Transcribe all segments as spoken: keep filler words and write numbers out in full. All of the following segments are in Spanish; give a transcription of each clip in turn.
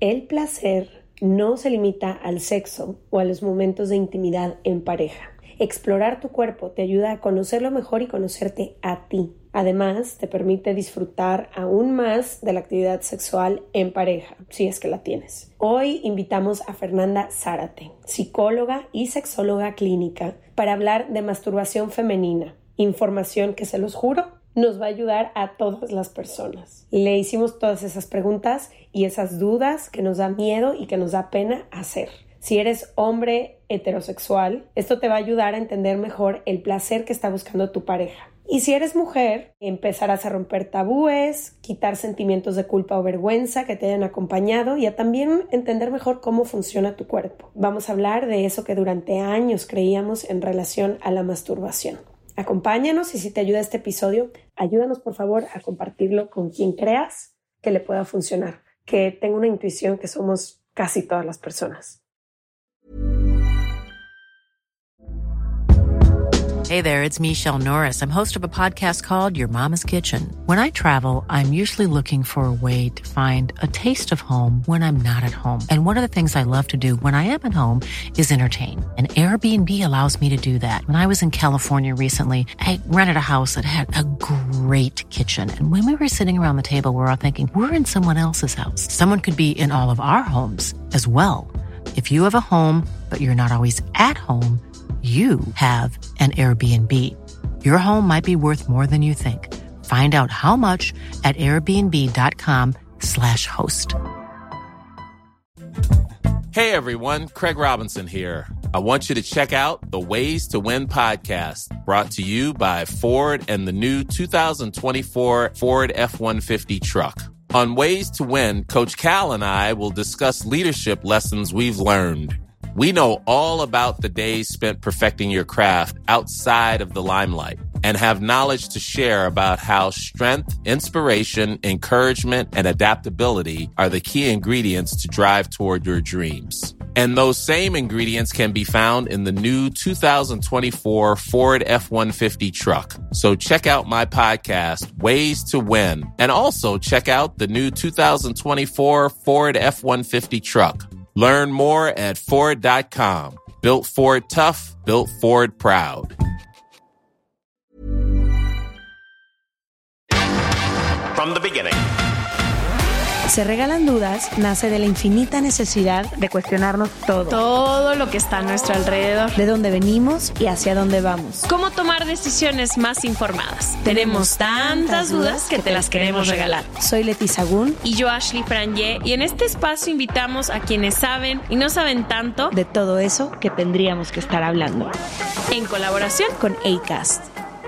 El placer no se limita al sexo o a los momentos de intimidad en pareja. Explorar tu cuerpo te ayuda a conocerlo mejor y conocerte a ti. Además, te permite disfrutar aún más de la actividad sexual en pareja, si es que la tienes. Hoy invitamos a Fernanda Zárate, psicóloga y sexóloga clínica, para hablar de masturbación femenina. Información que, se los juro, nos va a ayudar a todas las personas. Le hicimos todas esas preguntas y esas dudas que nos da miedo y que nos da pena hacer. Si eres hombre heterosexual, esto te va a ayudar a entender mejor el placer que está buscando tu pareja. Y si eres mujer, empezarás a romper tabúes, quitar sentimientos de culpa o vergüenza que te hayan acompañado y a también entender mejor cómo funciona tu cuerpo. Vamos a hablar de eso que durante años creíamos en relación a la masturbación. Acompáñanos y si te ayuda este episodio, ayúdanos por favor a compartirlo con quien creas que le pueda funcionar. Que tengo una intuición que somos casi todas las personas. Hey there, it's Michelle Norris. I'm host of a podcast called Your Mama's Kitchen. When I travel, I'm usually looking for a way to find a taste of home when I'm not at home. And one of the things I love to do when I am at home is entertain. And Airbnb allows me to do that. When I was in California recently, I rented a house that had a great kitchen. And when we were sitting around the table, we were all thinking, we're in someone else's house. Someone could be in all of our homes as well. If you have a home, but you're not always at home, you have an Airbnb. Your home might be worth more than you think. Find out how much at airbnb.com slash host. Hey everyone, Craig Robinson here. I want you to check out the Ways to Win podcast, brought to you by Ford and the new two thousand twenty-four Ford F one fifty truck. On Ways to Win, Coach Cal and I will discuss leadership lessons we've learned. We know all about the days spent perfecting your craft outside of the limelight and have knowledge to share about how strength, inspiration, encouragement, and adaptability are the key ingredients to drive toward your dreams. And those same ingredients can be found in the new two thousand twenty-four Ford F one fifty truck. So check out my podcast, Ways to Win, and also check out the new two thousand twenty-four Ford F one fifty truck. Learn more at Ford dot com. Built Ford tough, built Ford proud. From the beginning. Se Regalan Dudas nace de la infinita necesidad de cuestionarnos todo. Todo lo que está a nuestro alrededor. De dónde venimos y hacia dónde vamos. Cómo tomar decisiones más informadas. Tenemos tantas dudas que te las queremos regalar. Soy Leti Sagún. Y yo, Ashley Franje. Y en este espacio invitamos a quienes saben y no saben tanto de todo eso que tendríamos que estar hablando. En colaboración con Acast.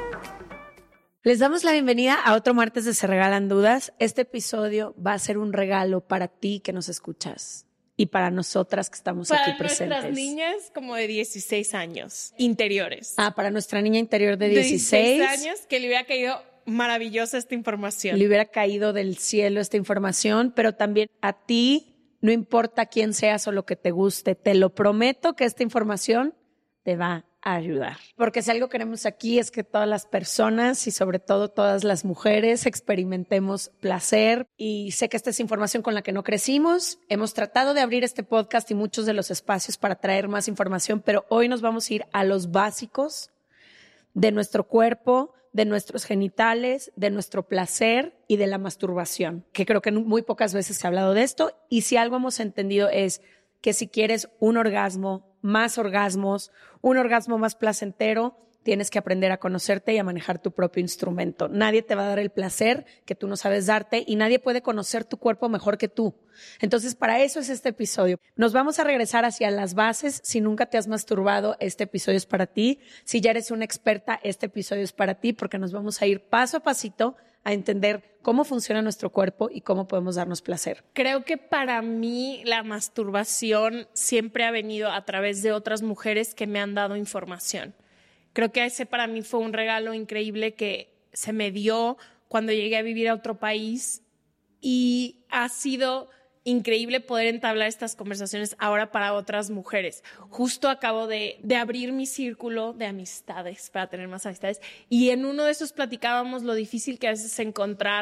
Les damos la bienvenida a otro martes de Se Regalan Dudas. Este episodio va a ser un regalo para ti que nos escuchas y para nosotras que estamos para aquí presentes. Para nuestras niñas como de dieciséis años, interiores. Ah, para nuestra niña interior de dieciséis. De dieciséis años, que le hubiera caído maravillosa esta información. Le hubiera caído del cielo esta información, pero también a ti, no importa quién seas o lo que te guste, te lo prometo que esta información te va a ayudar. Porque si algo queremos aquí es que todas las personas y sobre todo todas las mujeres experimentemos placer, y sé que esta es información con la que no crecimos. Hemos tratado de abrir este podcast y muchos de los espacios para traer más información, pero hoy nos vamos a ir a los básicos de nuestro cuerpo, de nuestros genitales, de nuestro placer y de la masturbación, que creo que muy pocas veces se ha hablado de esto. Y si algo hemos entendido es que si quieres un orgasmo, más orgasmos, un orgasmo más placentero, tienes que aprender a conocerte y a manejar tu propio instrumento. Nadie te va a dar el placer que tú no sabes darte y nadie puede conocer tu cuerpo mejor que tú. Entonces, para eso es este episodio. Nos vamos a regresar hacia las bases. Si nunca te has masturbado, este episodio es para ti. Si ya eres una experta, este episodio es para ti, porque nos vamos a ir paso a pasito a entender cómo funciona nuestro cuerpo y cómo podemos darnos placer. Creo que para mí la masturbación siempre ha venido a través de otras mujeres que me han dado información. Creo que ese para mí fue un regalo increíble que se me dio cuando llegué a vivir a otro país, y ha sido increíble poder entablar estas conversaciones ahora para otras mujeres. Justo acabo de, de abrir mi círculo de amistades para tener más amistades, y en uno de esos platicábamos lo difícil que a veces es encontrar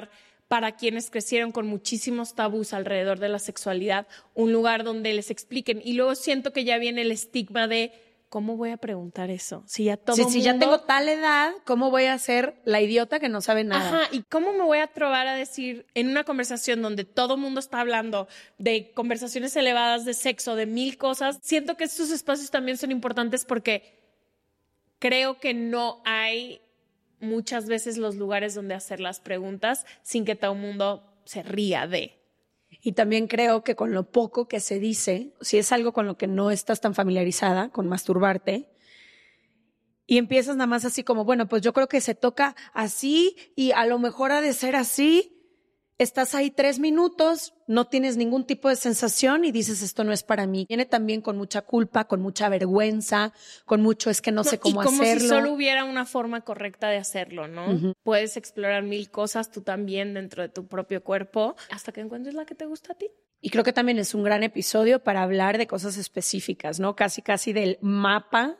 para quienes crecieron con muchísimos tabús alrededor de la sexualidad, un lugar donde les expliquen. Y luego siento que ya viene el estigma de ¿cómo voy a preguntar eso? Si ya todo Sí, mundo... si ya tengo tal edad, ¿cómo voy a ser la idiota que no sabe nada? Ajá, ¿y cómo me voy a atrever a decir en una conversación donde todo mundo está hablando de conversaciones elevadas de sexo, de mil cosas? Siento que estos espacios también son importantes porque creo que no hay muchas veces los lugares donde hacer las preguntas sin que todo el mundo se ría de. Y también creo que con lo poco que se dice, si es algo con lo que no estás tan familiarizada, con masturbarte, y empiezas nada más así como, bueno, pues yo creo que se toca así y a lo mejor ha de ser así, estás ahí tres minutos, no tienes ningún tipo de sensación y dices, esto no es para mí. Viene también con mucha culpa, con mucha vergüenza, con mucho es que no, no sé cómo hacerlo. Y como si solo hubiera una forma correcta de hacerlo, ¿no? Uh-huh. Puedes explorar mil cosas tú también dentro de tu propio cuerpo hasta que encuentres la que te gusta a ti. Y creo que también es un gran episodio para hablar de cosas específicas, ¿no? Casi, casi del mapa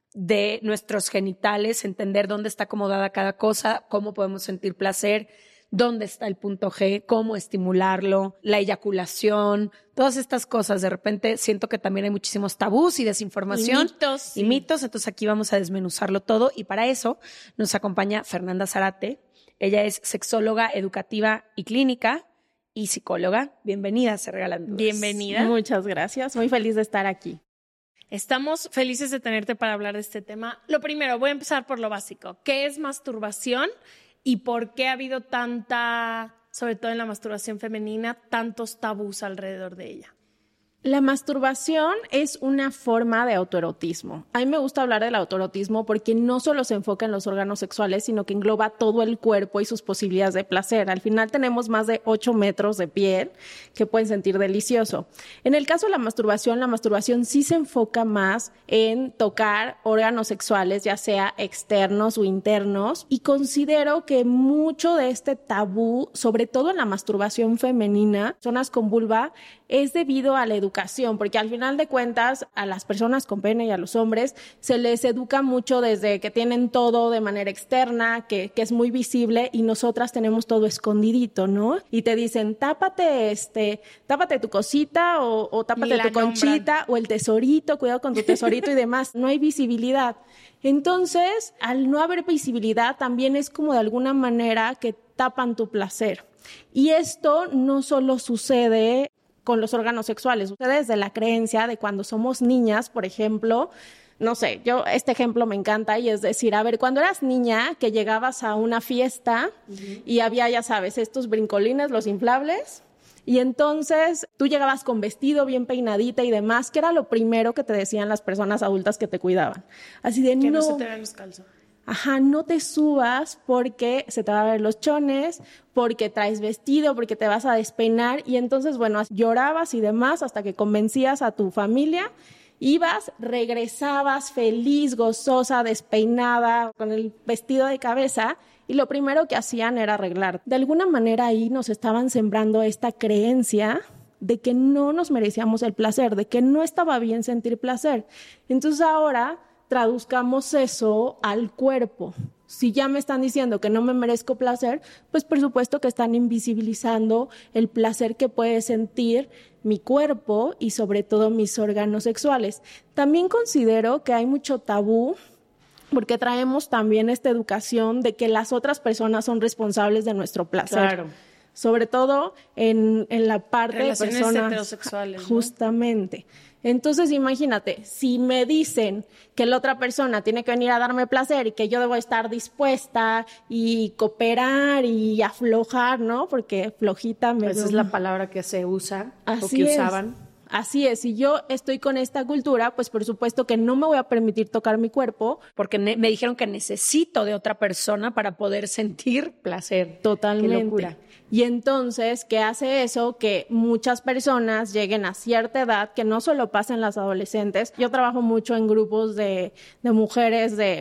de nuestros genitales, entender dónde está acomodada cada cosa, cómo podemos sentir placer, dónde está el punto G, cómo estimularlo, la eyaculación, todas estas cosas. De repente siento que también hay muchísimos tabús y desinformación. Y mitos. Sí. Y mitos, entonces aquí vamos a desmenuzarlo todo y para eso nos acompaña Fernanda Zárate. Ella es sexóloga educativa y clínica y psicóloga. Bienvenida, Se Regalan Dudas. Bienvenida. Muchas gracias, muy feliz de estar aquí. Estamos felices de tenerte para hablar de este tema. Lo primero, voy a empezar por lo básico. ¿Qué es masturbación? ¿Y por qué ha habido tanta, sobre todo en la masturbación femenina, tantos tabús alrededor de ella? La masturbación es una forma de autoerotismo. A mí me gusta hablar del autoerotismo porque no solo se enfoca en los órganos sexuales, sino que engloba todo el cuerpo y sus posibilidades de placer. Al final tenemos más de ocho metros de piel que pueden sentir delicioso. En el caso de la masturbación, la masturbación sí se enfoca más en tocar órganos sexuales, ya sea externos o internos, y considero que mucho de este tabú, sobre todo en la masturbación femenina, zonas con vulva, es debido a la educación, porque al final de cuentas a las personas con pene y a los hombres se les educa mucho desde que tienen todo de manera externa, que, que es muy visible y nosotras tenemos todo escondidito, ¿no? Y te dicen, tápate este, tápate tu cosita o, o tápate tu conchita o el tesorito, cuidado con tu tesorito y demás. No hay visibilidad. Entonces, al no haber visibilidad también es como de alguna manera que tapan tu placer. Y esto no solo sucede con los órganos sexuales, sucede desde la creencia de cuando somos niñas, por ejemplo, no sé, yo este ejemplo me encanta y es decir, a ver, cuando eras niña que llegabas a una fiesta uh-huh. y había, ya sabes, estos brincolines, los inflables, y entonces tú llegabas con vestido bien peinadita y demás, que era lo primero que te decían las personas adultas que te cuidaban. Así de que no, no se te vean los calzones. Ajá, no te subas porque se te van a ver los chones, porque traes vestido, porque te vas a despeinar. Y entonces, bueno, llorabas y demás hasta que convencías a tu familia. Ibas, regresabas feliz, gozosa, despeinada, con el vestido de cabeza. Y lo primero que hacían era arreglar. De alguna manera ahí nos estaban sembrando esta creencia de que no nos merecíamos el placer, de que no estaba bien sentir placer. Entonces ahora traduzcamos eso al cuerpo. Si ya me están diciendo que no me merezco placer, pues por supuesto que están invisibilizando el placer que puede sentir mi cuerpo y sobre todo mis órganos sexuales. También considero que hay mucho tabú porque traemos también esta educación de que las otras personas son responsables de nuestro placer. Claro. Sobre todo en, en la parte relaciones de personas heterosexuales, ¿no? Justamente. Entonces, imagínate, si me dicen que la otra persona tiene que venir a darme placer y que yo debo estar dispuesta y cooperar y aflojar, ¿no? Porque flojita me... Esa es la palabra que se usa Así o que es. usaban. Así es, si yo estoy con esta cultura, pues por supuesto que no me voy a permitir tocar mi cuerpo. Porque ne- me dijeron que necesito de otra persona para poder sentir placer. Totalmente. Qué locura. Y entonces, ¿qué hace eso? Que muchas personas lleguen a cierta edad, que no solo pasa en las adolescentes. Yo trabajo mucho en grupos de, de mujeres de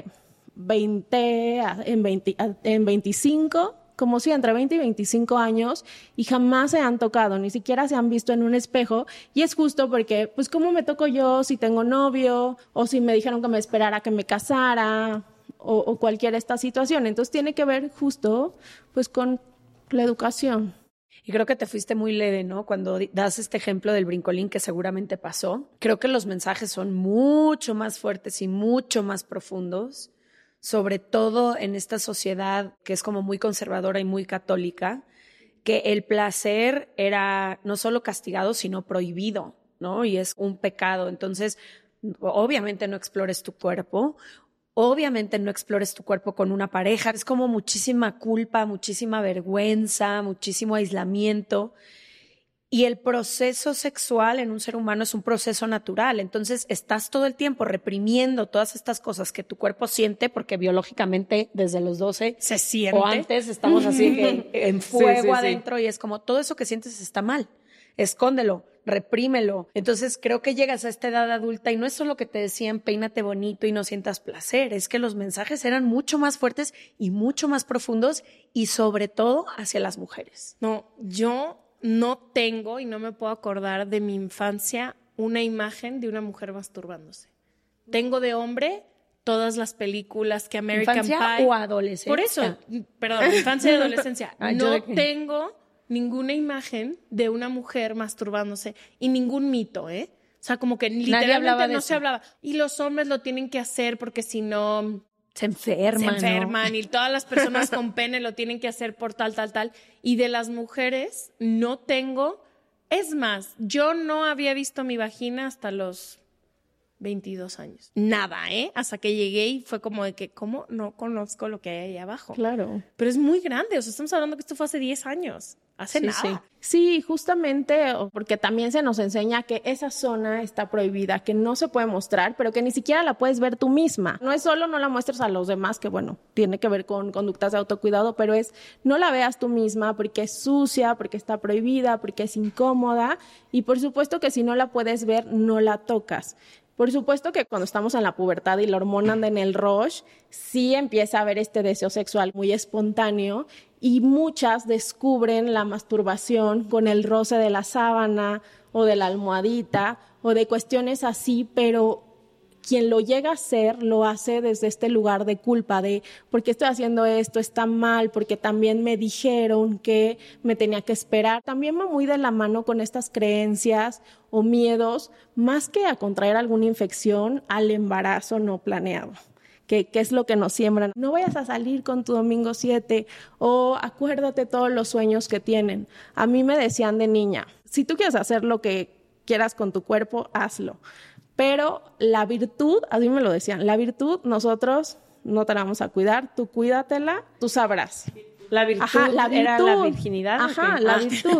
veinte, en, veinte, en veinticinco, como si entre veinte y veinticinco años, y jamás se han tocado, ni siquiera se han visto en un espejo. Y es justo porque, pues, ¿cómo me toco yo si tengo novio? O si me dijeron que me esperara que me casara, o, o cualquier esta situación. Entonces, tiene que ver justo, pues, con La educación. Y creo que te fuiste muy leve, ¿no? Cuando das este ejemplo del brincolín que seguramente pasó. Creo que los mensajes son mucho más fuertes y mucho más profundos, sobre todo en esta sociedad que es como muy conservadora y muy católica, que el placer era no solo castigado, sino prohibido, ¿no? Y es un pecado. Entonces, obviamente no explores tu cuerpo. Obviamente no explores tu cuerpo con una pareja. Es como muchísima culpa, muchísima vergüenza, muchísimo aislamiento. Y el proceso sexual en un ser humano es un proceso natural. Entonces estás todo el tiempo reprimiendo todas estas cosas que tu cuerpo siente, porque biológicamente desde los doce se siente. O antes estamos así que en fuego sí, sí, adentro sí. Y es como todo eso que sientes está mal. Escóndelo, reprímelo. Entonces creo que llegas a esta edad adulta y no es solo que te decían peínate bonito y no sientas placer, es que los mensajes eran mucho más fuertes y mucho más profundos y sobre todo hacia las mujeres. No, yo no tengo y no me puedo acordar de mi infancia una imagen de una mujer masturbándose. Tengo de hombre todas las películas que American ¿Infancia Pie. o adolescencia? Por eso, perdón, infancia y adolescencia. Ah, yo no de qué. tengo ninguna imagen de una mujer masturbándose y ningún mito, ¿eh? O sea, como que literalmente hablaba de no eso. se hablaba. Y los hombres lo tienen que hacer porque si no Se enferman, se enferman ¿no? y todas las personas con pene lo tienen que hacer por tal, tal, tal. Y de las mujeres no tengo... Es más, yo no había visto mi vagina hasta los veintidós años. Nada, ¿eh? Hasta que llegué y fue como de que, ¿cómo no conozco lo que hay ahí abajo? Claro. Pero es muy grande, o sea, estamos hablando que esto fue hace diez años. Hace Sí, nada. sí. Sí, justamente porque también se nos enseña que esa zona está prohibida, que no se puede mostrar, pero que ni siquiera la puedes ver tú misma. No es solo no la muestres a los demás, que bueno, tiene que ver con conductas de autocuidado, pero es no la veas tú misma porque es sucia, porque está prohibida, porque es incómoda y por supuesto que si no la puedes ver, no la tocas. Por supuesto que cuando estamos en la pubertad y la hormona anda en el rush, sí empieza a haber este deseo sexual muy espontáneo y muchas descubren la masturbación con el roce de la sábana o de la almohadita o de cuestiones así, pero quien lo llega a hacer lo hace desde este lugar de culpa, de ¿por qué estoy haciendo esto? Está mal, porque también me dijeron que me tenía que esperar. También va muy de la mano con estas creencias o miedos, más que a contraer alguna infección, al embarazo no planeado. Que, que es lo que nos siembran. No vayas a salir con tu domingo siete o acuérdate todos los sueños que tienen. A mí me decían de niña, si tú quieres hacer lo que quieras con tu cuerpo, hazlo. Pero la virtud, a mí me lo decían, la virtud nosotros no te la vamos a cuidar, tú cuídatela, tú sabrás. La virtud, Ajá, la virtud. era la virginidad. Ajá, ¿o qué? la Ah. virtud.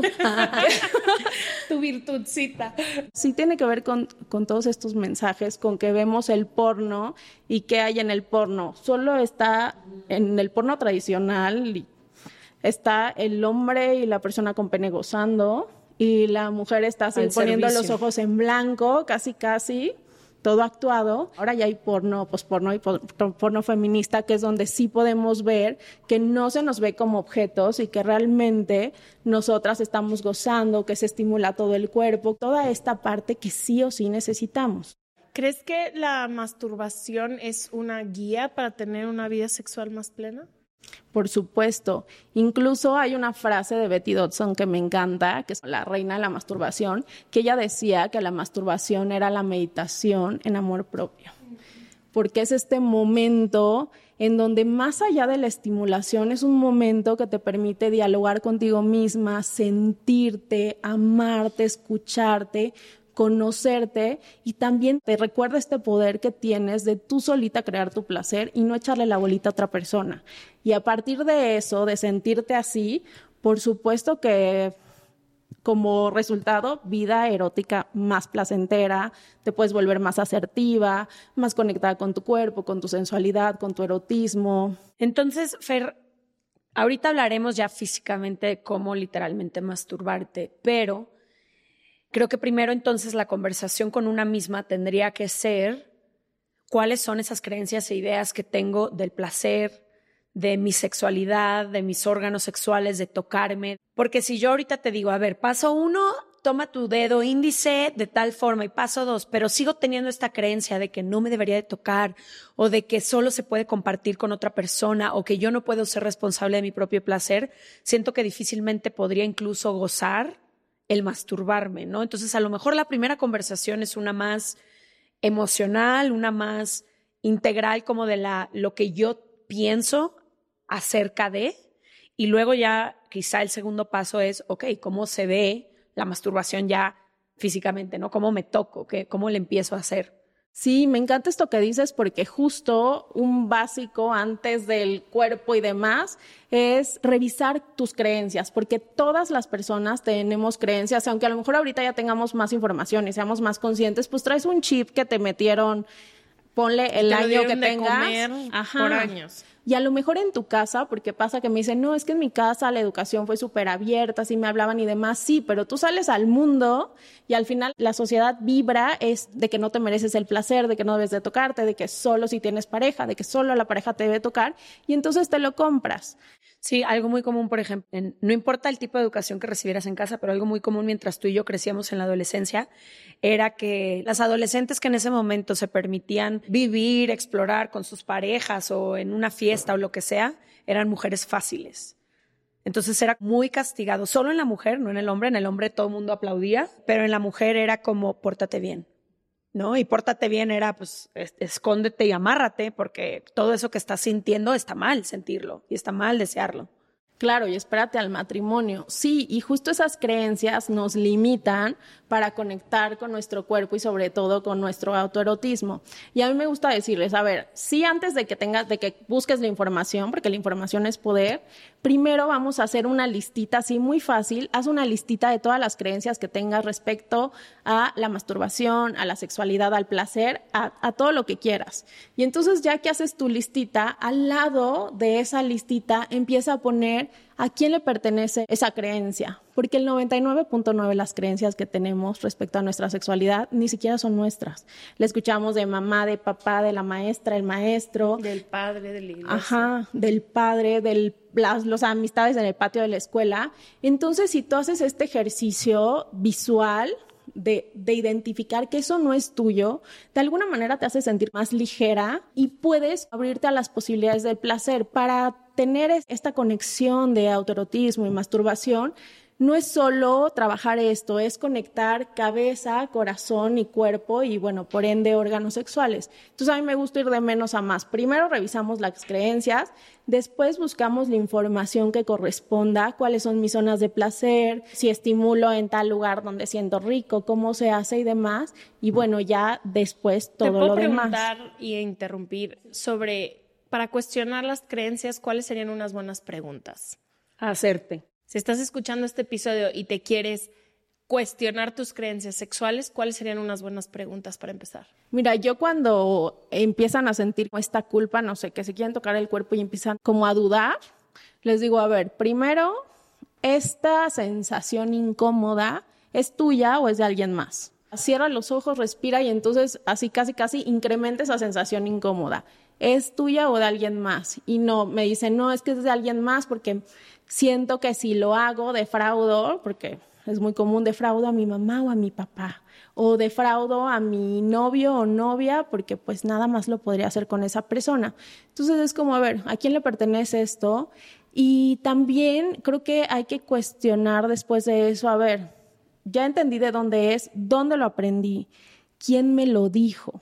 Tu virtudcita. Sí tiene que ver con, con todos estos mensajes, con que vemos el porno y qué hay en el porno. Solo está en el porno tradicional, y está el hombre y la persona con pene gozando y la mujer está así Al poniendo servicio. los ojos en blanco, casi casi, todo actuado. Ahora ya hay porno, posporno y por- porno feminista, que es donde sí podemos ver que no se nos ve como objetos y que realmente nosotras estamos gozando, que se estimula todo el cuerpo, toda esta parte que sí o sí necesitamos. ¿Crees que la masturbación es una guía para tener una vida sexual más plena? Por supuesto. Incluso hay una frase de Betty Dodson que me encanta, que es la reina de la masturbación, que ella decía que la masturbación era la meditación en amor propio. Porque es este momento en donde más allá de la estimulación es un momento que te permite dialogar contigo misma, sentirte, amarte, escucharte, conocerte y también te recuerda este poder que tienes de tú solita crear tu placer y no echarle la bolita a otra persona. Y a partir de eso, de sentirte así, por supuesto que como resultado, vida erótica más placentera, te puedes volver más asertiva, más conectada con tu cuerpo, con tu sensualidad, con tu erotismo. Entonces, Fer, ahorita hablaremos ya físicamente de cómo literalmente masturbarte, pero creo que primero entonces la conversación con una misma tendría que ser cuáles son esas creencias e ideas que tengo del placer, de mi sexualidad, de mis órganos sexuales, de tocarme. Porque si yo ahorita te digo, a ver, paso uno, toma tu dedo índice de tal forma y paso dos, pero sigo teniendo esta creencia de que no me debería de tocar o de que solo se puede compartir con otra persona o que yo no puedo ser responsable de mi propio placer, siento que difícilmente podría incluso gozar el masturbarme, ¿no? Entonces, a lo mejor la primera conversación es una más emocional, una más integral como de la, lo que yo pienso acerca de, y luego ya quizá el segundo paso es, ok, ¿cómo se ve la masturbación ya físicamente, ¿no? ¿Cómo me toco? ¿Qué, ¿Cómo le empiezo a hacer? Sí, me encanta esto que dices porque justo un básico antes del cuerpo y demás es revisar tus creencias, porque todas las personas tenemos creencias, aunque a lo mejor ahorita ya tengamos más información y seamos más conscientes, pues traes un chip que te metieron, ponle el año que tengas. Comer Ajá. por años. Y a lo mejor en tu casa, porque pasa que me dicen, no, es que en mi casa la educación fue súper abierta, así me hablaban y demás. Sí, pero tú sales al mundo y al final la sociedad vibra es de que no te mereces el placer, de que no debes de tocarte, de que solo si tienes pareja, de que solo la pareja te debe tocar y entonces te lo compras. Sí, algo muy común, por ejemplo, en, no importa el tipo de educación que recibieras en casa, pero algo muy común mientras tú y yo crecíamos en la adolescencia era que las adolescentes que en ese momento se permitían vivir, explorar con sus parejas o en una fiesta o lo que sea, eran mujeres fáciles. Entonces era muy castigado, solo en la mujer, no en el hombre. En el hombre todo el mundo aplaudía, pero en la mujer era como pórtate bien, ¿no? Y pórtate bien era pues es, escóndete y amárrate porque todo eso que estás sintiendo está mal sentirlo y está mal desearlo. Claro, y espérate al matrimonio. Sí, y justo esas creencias nos limitan para conectar con nuestro cuerpo y sobre todo con nuestro autoerotismo. Y a mí me gusta decirles, a ver, sí, antes de que tengas, de que busques la información, porque la información es poder, primero vamos a hacer una listita así muy fácil. Haz una listita de todas las creencias que tengas respecto a la masturbación, a la sexualidad, al placer, a, a todo lo que quieras. Y entonces ya que haces tu listita, al lado de esa listita empieza a poner ¿a quién le pertenece esa creencia? Porque el noventa y nueve punto nueve de las creencias que tenemos respecto a nuestra sexualidad ni siquiera son nuestras. Le escuchamos de mamá, de papá, de la maestra, el maestro. Del padre, de la iglesia. Ajá, del padre, de las los amistades en el patio de la escuela. Entonces, si tú haces este ejercicio visual de, de identificar que eso no es tuyo, de alguna manera te hace sentir más ligera y puedes abrirte a las posibilidades del placer. Para tener esta conexión de autoerotismo y masturbación, no es solo trabajar esto, es conectar cabeza, corazón y cuerpo y, bueno, por ende, órganos sexuales. Entonces, a mí me gusta ir de menos a más. Primero revisamos las creencias, después buscamos la información que corresponda, cuáles son mis zonas de placer, si estimulo en tal lugar donde siento rico, cómo se hace y demás. Y, bueno, ya después todo lo demás. ¿Te puedo preguntar y interrumpir sobre, para cuestionar las creencias, cuáles serían unas buenas preguntas? Hacerte. Si estás escuchando este episodio y te quieres cuestionar tus creencias sexuales, ¿cuáles serían unas buenas preguntas para empezar? Mira, yo cuando empiezan a sentir esta culpa, no sé, que se quieren tocar el cuerpo y empiezan como a dudar, les digo, a ver, primero, ¿esta sensación incómoda es tuya o es de alguien más? Cierra los ojos, respira y entonces así casi casi incrementa esa sensación incómoda. ¿Es tuya o de alguien más? Y no, me dicen, no, es que es de alguien más porque siento que si lo hago defraudo, porque es muy común defraudo a mi mamá o a mi papá, o defraudo a mi novio o novia porque pues nada más lo podría hacer con esa persona. Entonces es como, a ver, ¿a quién le pertenece esto? Y también creo que hay que cuestionar después de eso, a ver, ya entendí de dónde es, dónde lo aprendí, quién me lo dijo.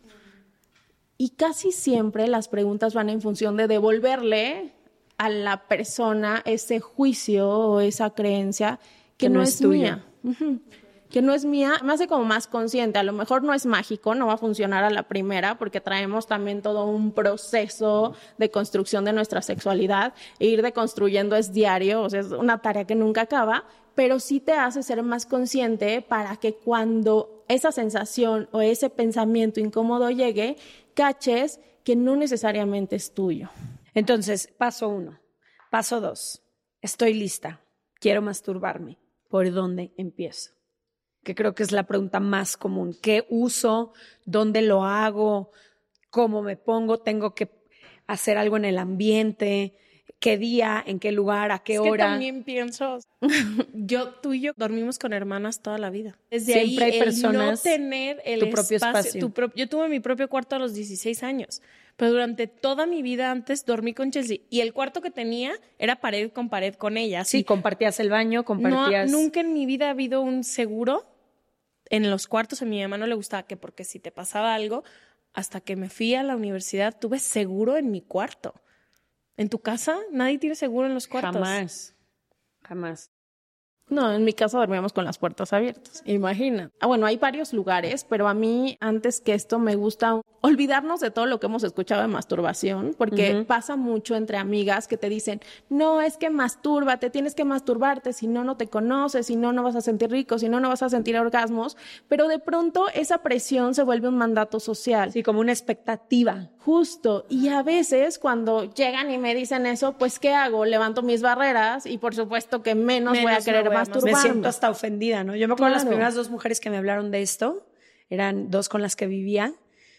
Y casi siempre las preguntas van en función de devolverle a la persona ese juicio o esa creencia que, que no, no es, es mía. Uh-huh. Que no es mía, me hace como más consciente. A lo mejor no es mágico, no va a funcionar a la primera porque traemos también todo un proceso de construcción de nuestra sexualidad e ir deconstruyendo es diario, o sea, es una tarea que nunca acaba, pero sí te hace ser más consciente para que cuando esa sensación o ese pensamiento incómodo llegue, caches que no necesariamente es tuyo. Entonces, paso uno. Paso dos. Estoy lista. Quiero masturbarme. ¿Por dónde empiezo? Que creo que es la pregunta más común. ¿Qué uso? ¿Dónde lo hago? ¿Cómo me pongo? ¿Tengo que hacer algo en el ambiente? qué día, en qué lugar, a qué es hora. Que también pienso, yo, tú y yo dormimos con hermanas toda la vida. Desde Siempre ahí, hay personas, el no tener el tu propio espacio. espacio. Tu pro, yo tuve mi propio cuarto a los dieciséis años, pero durante toda mi vida antes dormí con Chelsea. Y el cuarto que tenía era pared con pared con ella. Sí, compartías el baño, compartías... No, nunca en mi vida ha habido un seguro en los cuartos. A mi mamá no le gustaba que porque si te pasaba algo, hasta que me fui a la universidad tuve seguro en mi cuarto. ¿En tu casa? Nadie tiene seguro en los cuartos. Jamás, jamás. No, en mi casa dormíamos con las puertas abiertas, imagina. Ah, bueno, hay varios lugares, pero a mí, antes que esto, me gusta olvidarnos de todo lo que hemos escuchado de masturbación, porque uh-huh. pasa mucho entre amigas que te dicen, no, es que mastúrbate, tienes que masturbarte, si no, no te conoces, si no, no vas a sentir rico, si no, no vas a sentir orgasmos, pero de pronto esa presión se vuelve un mandato social. Sí, como una expectativa. Justo, y a veces cuando llegan y me dicen eso, pues ¿qué hago? Levanto mis barreras y por supuesto que menos, menos voy a querer voy a masturbarme. Me siento hasta ofendida, ¿no? Yo me acuerdo claro. las primeras dos mujeres que me hablaron de esto, eran dos con las que vivía.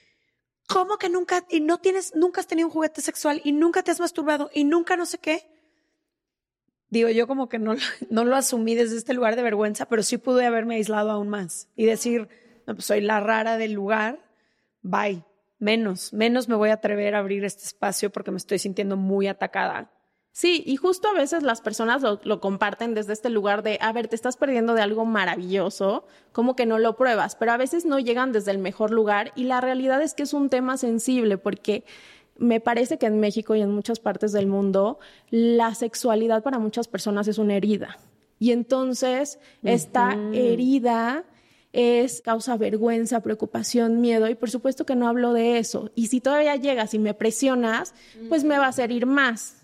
¿Cómo que nunca, y no tienes, nunca has tenido un juguete sexual y nunca te has masturbado y nunca no sé qué? Digo, yo como que no, no lo asumí desde este lugar de vergüenza, pero sí pude haberme aislado aún más y decir, no, pues soy la rara del lugar, bye. Menos, menos me voy a atrever a abrir este espacio porque me estoy sintiendo muy atacada. Sí, y justo a veces las personas lo, lo comparten desde este lugar de, a ver, te estás perdiendo de algo maravilloso, como que no lo pruebas, pero a veces no llegan desde el mejor lugar y la realidad es que es un tema sensible porque me parece que en México y en muchas partes del mundo la sexualidad para muchas personas es una herida y entonces uh-huh. esta herida es causa vergüenza, preocupación, miedo y por supuesto que no hablo de eso. Y si todavía llegas y me presionas, pues me va a hacer ir más.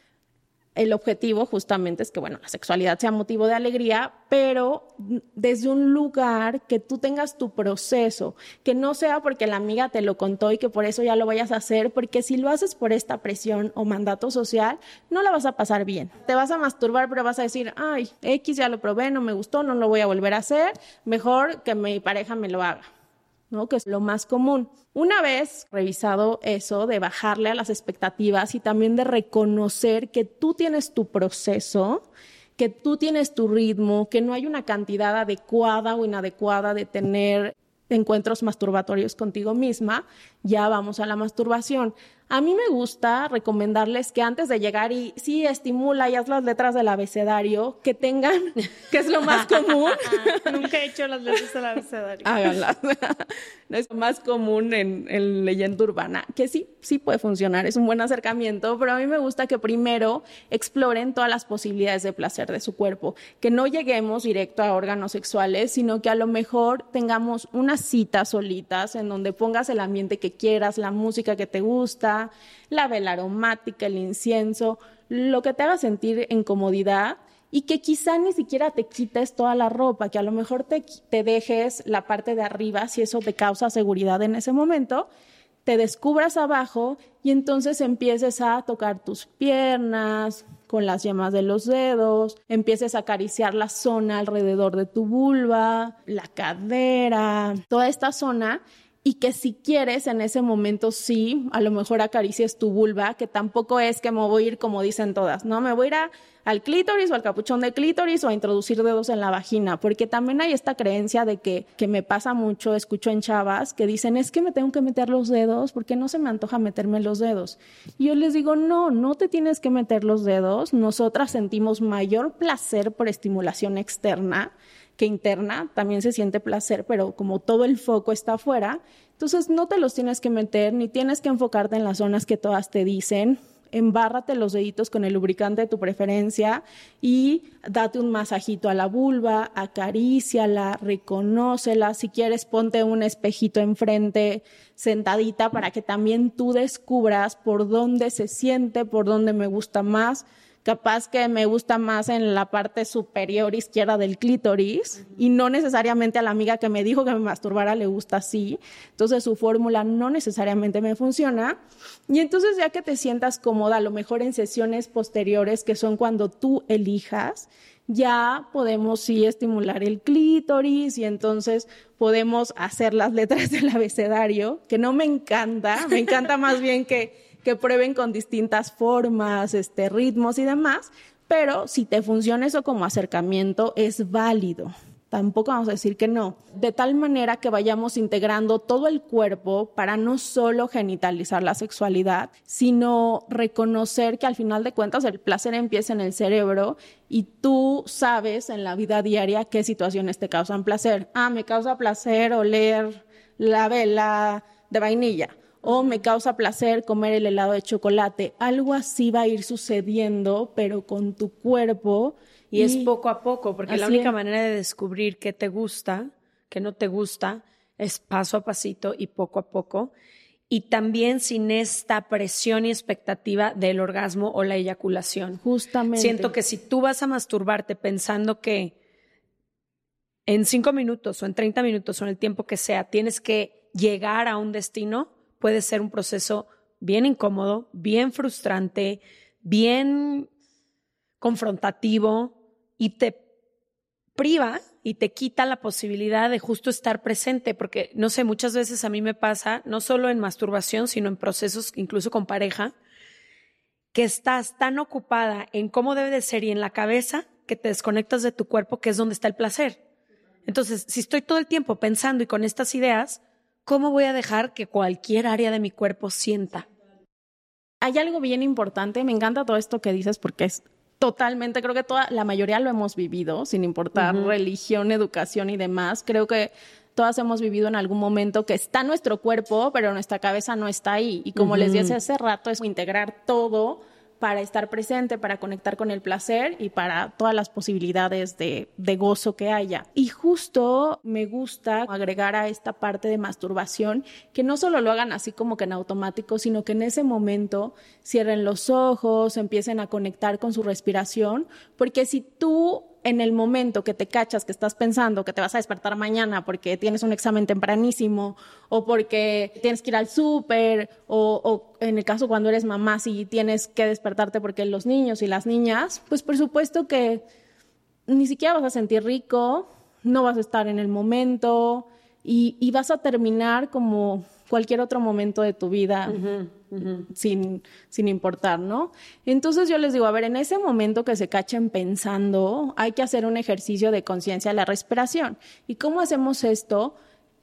El objetivo justamente es que, bueno, la sexualidad sea motivo de alegría, pero desde un lugar que tú tengas tu proceso, que no sea porque la amiga te lo contó y que por eso ya lo vayas a hacer, porque si lo haces por esta presión o mandato social, no la vas a pasar bien. Te vas a masturbar, pero vas a decir, ay, X ya lo probé, no me gustó, no lo voy a volver a hacer, mejor que mi pareja me lo haga, ¿no? Que es lo más común. Una vez revisado eso de bajarle a las expectativas y también de reconocer que tú tienes tu proceso, que tú tienes tu ritmo, que no hay una cantidad adecuada o inadecuada de tener encuentros masturbatorios contigo misma, ya vamos a la masturbación. A mí me gusta recomendarles que antes de llegar y sí estimula y haz las letras del abecedario, que tengan, que es lo más común. Nunca he hecho las letras del abecedario. Háganlas. Es lo más común en, en leyenda urbana, que sí, sí puede funcionar, es un buen acercamiento, pero a mí me gusta que primero exploren todas las posibilidades de placer de su cuerpo, que no lleguemos directo a órganos sexuales, sino que a lo mejor tengamos unas citas solitas en donde pongas el ambiente que quieras, la música que te gusta, la vela aromática, el incienso, lo que te haga sentir en comodidad y que quizá ni siquiera te quites toda la ropa, que a lo mejor te, te dejes la parte de arriba si eso te causa seguridad en ese momento, te descubras abajo y entonces empieces a tocar tus piernas con las yemas de los dedos, empieces a acariciar la zona alrededor de tu vulva, la cadera, toda esta zona. Y que si quieres en ese momento sí, a lo mejor acaricies tu vulva, que tampoco es que me voy a ir como dicen todas, ¿no? Me voy a ir a, al clítoris o al capuchón de clítoris o a introducir dedos en la vagina, porque también hay esta creencia de que, que me pasa mucho, escucho en chavas, que dicen, es que me tengo que meter los dedos porque no se me antoja meterme los dedos. Y yo les digo, no, no te tienes que meter los dedos, nosotras sentimos mayor placer por estimulación externa, que interna, también se siente placer, pero como todo el foco está afuera, entonces no te los tienes que meter, ni tienes que enfocarte en las zonas que todas te dicen, embárrate los deditos con el lubricante de tu preferencia y date un masajito a la vulva, acaríciala, reconócela, si quieres ponte un espejito enfrente, sentadita, para que también tú descubras por dónde se siente, por dónde me gusta más. Capaz que me gusta más en la parte superior izquierda del clítoris uh-huh. y no necesariamente a la amiga que me dijo que me masturbara le gusta así. Entonces su fórmula no necesariamente me funciona. Y entonces ya que te sientas cómoda, a lo mejor en sesiones posteriores, que son cuando tú elijas, ya podemos sí estimular el clítoris y entonces podemos hacer las letras del abecedario, que no me encanta, me encanta más bien que que prueben con distintas formas, este, ritmos y demás, pero si te funciona eso como acercamiento, es válido. Tampoco vamos a decir que no. De tal manera que vayamos integrando todo el cuerpo para no solo genitalizar la sexualidad, sino reconocer que al final de cuentas el placer empieza en el cerebro y tú sabes en la vida diaria qué situaciones te causan placer. Ah, me causa placer oler la vela de vainilla. O me causa placer comer el helado de chocolate. Algo así va a ir sucediendo, pero con tu cuerpo. Y, y es poco a poco, porque la única es. manera de descubrir qué te gusta, qué no te gusta, es paso a pasito y poco a poco. Y también sin esta presión y expectativa del orgasmo o la eyaculación. Justamente. Siento que si tú vas a masturbarte pensando que en cinco minutos o en treinta minutos o en el tiempo que sea tienes que llegar a un destino, puede ser un proceso bien incómodo, bien frustrante, bien confrontativo y te priva y te quita la posibilidad de justo estar presente, porque no sé, muchas veces a mí me pasa, no solo en masturbación, sino en procesos incluso con pareja, que estás tan ocupada en cómo debe de ser y en la cabeza que te desconectas de tu cuerpo, que es donde está el placer. Entonces, si estoy todo el tiempo pensando y con estas ideas, ¿cómo voy a dejar que cualquier área de mi cuerpo sienta? Hay algo bien importante, me encanta todo esto que dices porque es totalmente, creo que toda la mayoría lo hemos vivido, sin importar uh-huh. religión, educación y demás. Creo que todas hemos vivido en algún momento que está nuestro cuerpo, pero nuestra cabeza no está ahí. Y como uh-huh. les dije hace rato, es integrar todo para estar presente, para conectar con el placer y para todas las posibilidades de, de gozo que haya. Y justo me gusta agregar a esta parte de masturbación que no solo lo hagan así como que en automático, sino que en ese momento cierren los ojos, empiecen a conectar con su respiración, porque si tú en el momento que te cachas que estás pensando que te vas a despertar mañana porque tienes un examen tempranísimo o porque tienes que ir al súper o, o en el caso cuando eres mamá si tienes que despertarte porque los niños y las niñas, pues por supuesto que ni siquiera vas a sentir rico, no vas a estar en el momento y, y vas a terminar como cualquier otro momento de tu vida uh-huh, uh-huh. Sin, sin importar, ¿no? Entonces yo les digo, a ver, en ese momento que se cachen pensando, hay que hacer un ejercicio de conciencia de la respiración. ¿Y cómo hacemos esto?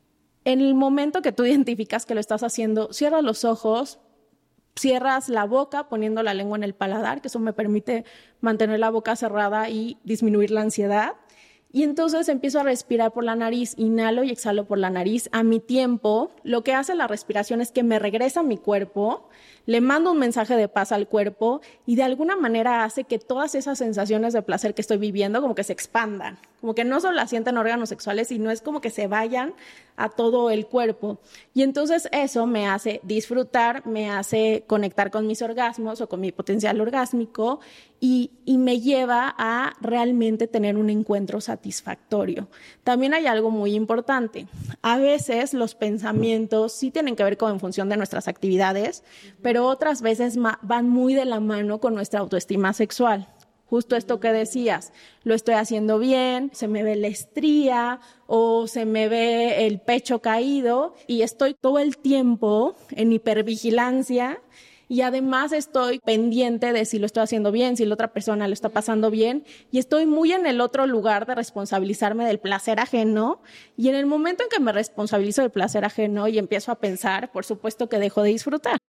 En el momento que tú identificas que lo estás haciendo, cierras los ojos, cierras la boca poniendo la lengua en el paladar, que eso me permite mantener la boca cerrada y disminuir la ansiedad. Y entonces empiezo a respirar por la nariz, inhalo y exhalo por la nariz a mi tiempo. Lo que hace la respiración es que me regresa a mi cuerpo, le mando un mensaje de paz al cuerpo y de alguna manera hace que todas esas sensaciones de placer que estoy viviendo como que se expandan, como que no solo las sienten órganos sexuales, sino es como que se vayan a todo el cuerpo. Y entonces eso me hace disfrutar, me hace conectar con mis orgasmos o con mi potencial orgásmico y, y me lleva a realmente tener un encuentro satisfactorio. También hay algo muy importante. A veces los pensamientos sí tienen que ver con en función de nuestras actividades, pero otras veces ma- van muy de la mano con nuestra autoestima sexual. Justo esto que decías, lo estoy haciendo bien, se me ve la estría o se me ve el pecho caído y estoy todo el tiempo en hipervigilancia y además estoy pendiente de si lo estoy haciendo bien, si la otra persona lo está pasando bien y estoy muy en el otro lugar de responsabilizarme del placer ajeno y en el momento en que me responsabilizo del placer ajeno y empiezo a pensar, por supuesto que dejo de disfrutar.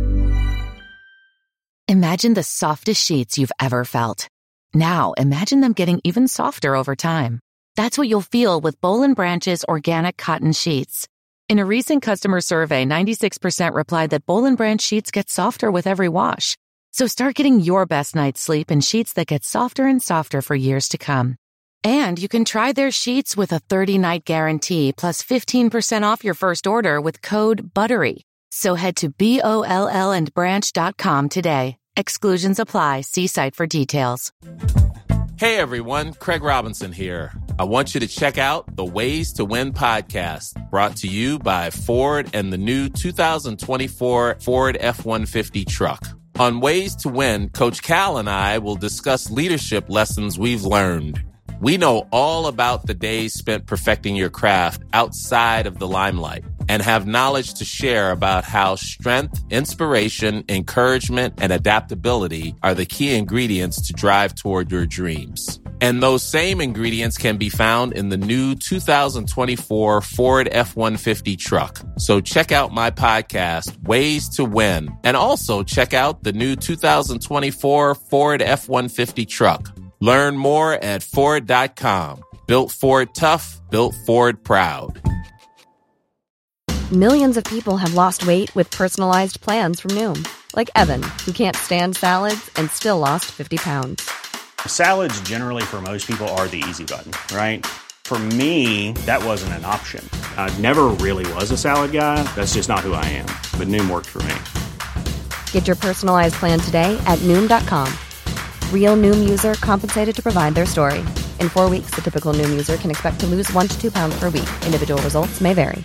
Imagine the softest sheets you've ever felt. Now, imagine them getting even softer over time. That's what you'll feel with Boll and Branch's organic cotton sheets. In a recent customer survey, ninety-six percent replied that Boll and Branch sheets get softer with every wash. So start getting your best night's sleep in sheets that get softer and softer for years to come. And you can try their sheets with a thirty-night guarantee plus fifteen percent off your first order with code BUTTERY. So head to B O L L and branch dot com today. Exclusions apply. See site for details. Hey everyone, Craig Robinson here. I want you to check out the Ways to Win podcast, brought to you by Ford and the new two thousand twenty-four Ford F one fifty truck. On Ways to Win, Coach Cal and I will discuss leadership lessons we've learned. We know all about the days spent perfecting your craft outside of the limelight. and have knowledge to share about how strength, inspiration, encouragement, and adaptability are the key ingredients to drive toward your dreams. And those same ingredients can be found in the new two thousand twenty-four Ford F one fifty truck. So check out my podcast, Ways to Win, and also check out the new two thousand twenty-four Ford F one fifty truck. Learn more at Ford dot com. Built Ford tough, built Ford proud. Millions of people have lost weight with personalized plans from Noom. Like Evan, who can't stand salads and still lost fifty pounds. Salads generally for most people are the easy button, right? For me, that wasn't an option. I never really was a salad guy. That's just not who I am. But Noom worked for me. Get your personalized plan today at Noom dot com. Real Noom user compensated to provide their story. In four weeks, the typical Noom user can expect to lose one to two pounds per week. Individual results may vary.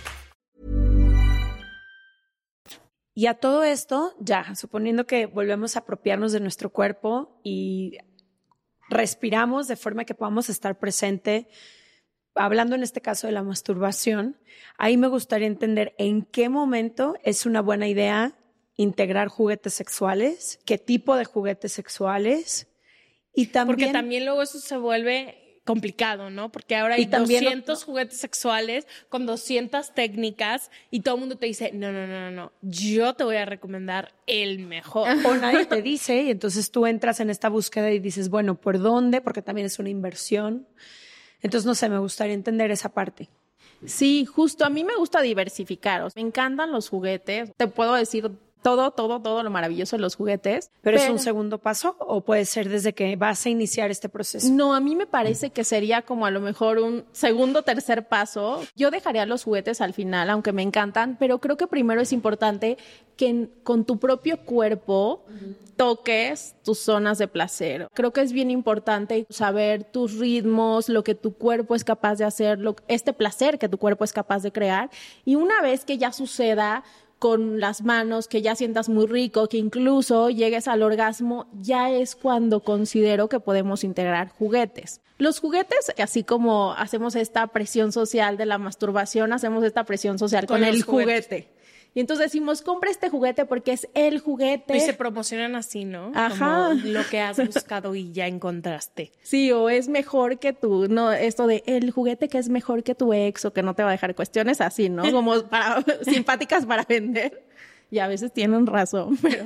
Y a todo esto, ya, suponiendo que volvemos a apropiarnos de nuestro cuerpo y respiramos de forma que podamos estar presente, hablando en este caso de la masturbación, ahí me gustaría entender en qué momento es una buena idea integrar juguetes sexuales, qué tipo de juguetes sexuales, y también... Porque también luego eso se vuelve complicado, ¿no? Porque ahora hay doscientos lo... juguetes sexuales con doscientas técnicas y todo el mundo te dice, no, no, no, no, no, yo te voy a recomendar el mejor. O nadie te dice, y entonces tú entras en esta búsqueda y dices, bueno, ¿por dónde? Porque también es una inversión. Entonces, no sé, me gustaría entender esa parte. Sí, justo, a mí me gusta diversificar. Me encantan los juguetes. Te puedo decir todo, todo, todo lo maravilloso de los juguetes. ¿Pero, ¿Pero es un segundo paso o puede ser desde que vas a iniciar este proceso? No, a mí me parece que sería como a lo mejor un segundo, tercer paso. Yo dejaría los juguetes al final, aunque me encantan, pero creo que primero es importante que en, con tu propio cuerpo uh-huh. toques tus zonas de placer. Creo que es bien importante saber tus ritmos, lo que tu cuerpo es capaz de hacer, lo, este placer que tu cuerpo es capaz de crear. Y una vez que ya suceda con las manos, que ya sientas muy rico, que incluso llegues al orgasmo, ya es cuando considero que podemos integrar juguetes. Los juguetes, así como hacemos esta presión social de la masturbación, hacemos esta presión social con, con el juguete. Y entonces decimos, compra este juguete porque es el juguete. Y se promocionan así, ¿no? Ajá. Como lo que has buscado y ya encontraste. Sí, o es mejor que tú, no, esto de el juguete que es mejor que tu ex o que no te va a dejar, cuestiones así, ¿no? Como para, simpáticas para vender. Y a veces tienen razón, pero...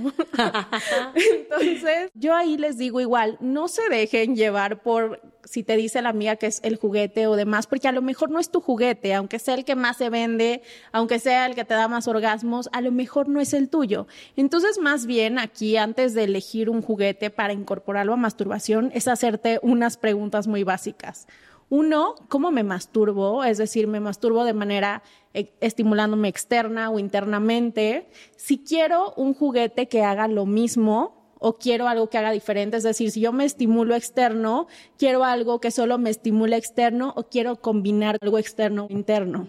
Entonces, yo ahí les digo igual, no se dejen llevar por si te dice la amiga que es el juguete o demás, porque a lo mejor no es tu juguete, aunque sea el que más se vende, aunque sea el que te da más orgasmos, a lo mejor no es el tuyo. Entonces, más bien aquí, antes de elegir un juguete para incorporarlo a masturbación, es hacerte unas preguntas muy básicas. Uno, ¿cómo me masturbo? Es decir, ¿me masturbo de manera eh, estimulándome externa o internamente? Si quiero un juguete que haga lo mismo o quiero algo que haga diferente, es decir, si yo me estimulo externo, quiero algo que solo me estimule externo o quiero combinar algo externo e interno.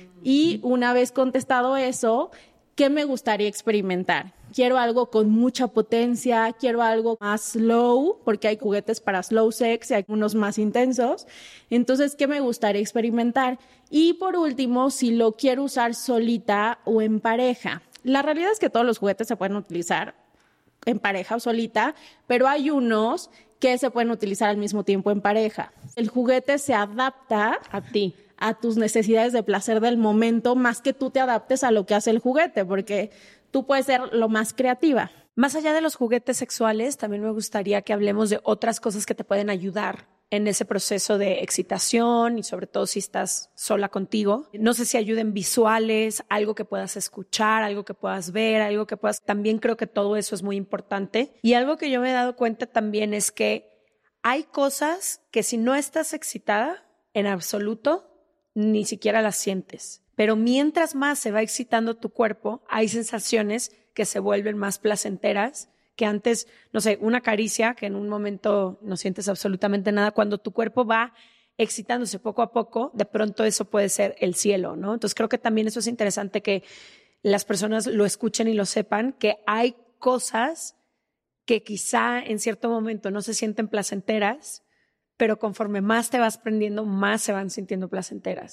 Y una vez contestado eso, ¿qué me gustaría experimentar? Quiero algo con mucha potencia, quiero algo más slow, porque hay juguetes para slow sex y hay unos más intensos. Entonces, ¿qué me gustaría experimentar? Y por último, si lo quiero usar solita o en pareja. La realidad es que todos los juguetes se pueden utilizar en pareja o solita, pero hay unos que se pueden utilizar al mismo tiempo en pareja. El juguete se adapta a ti, a tus necesidades de placer del momento, más que tú te adaptes a lo que hace el juguete, porque tú puedes ser lo más creativa. Más allá de los juguetes sexuales, también me gustaría que hablemos de otras cosas que te pueden ayudar en ese proceso de excitación y sobre todo si estás sola contigo. No sé si ayuden visuales, algo que puedas escuchar, algo que puedas ver, algo que puedas... También creo que todo eso es muy importante. Y algo que yo me he dado cuenta también es que hay cosas que si no estás excitada en absoluto, ni siquiera las sientes. Pero mientras más se va excitando tu cuerpo, hay sensaciones que se vuelven más placenteras que antes, no sé, una caricia que en un momento no sientes absolutamente nada. Cuando tu cuerpo va excitándose poco a poco, de pronto eso puede ser el cielo, ¿no? Entonces creo que también eso es interesante que las personas lo escuchen y lo sepan, que hay cosas que quizá en cierto momento no se sienten placenteras, pero conforme más te vas prendiendo, más se van sintiendo placenteras.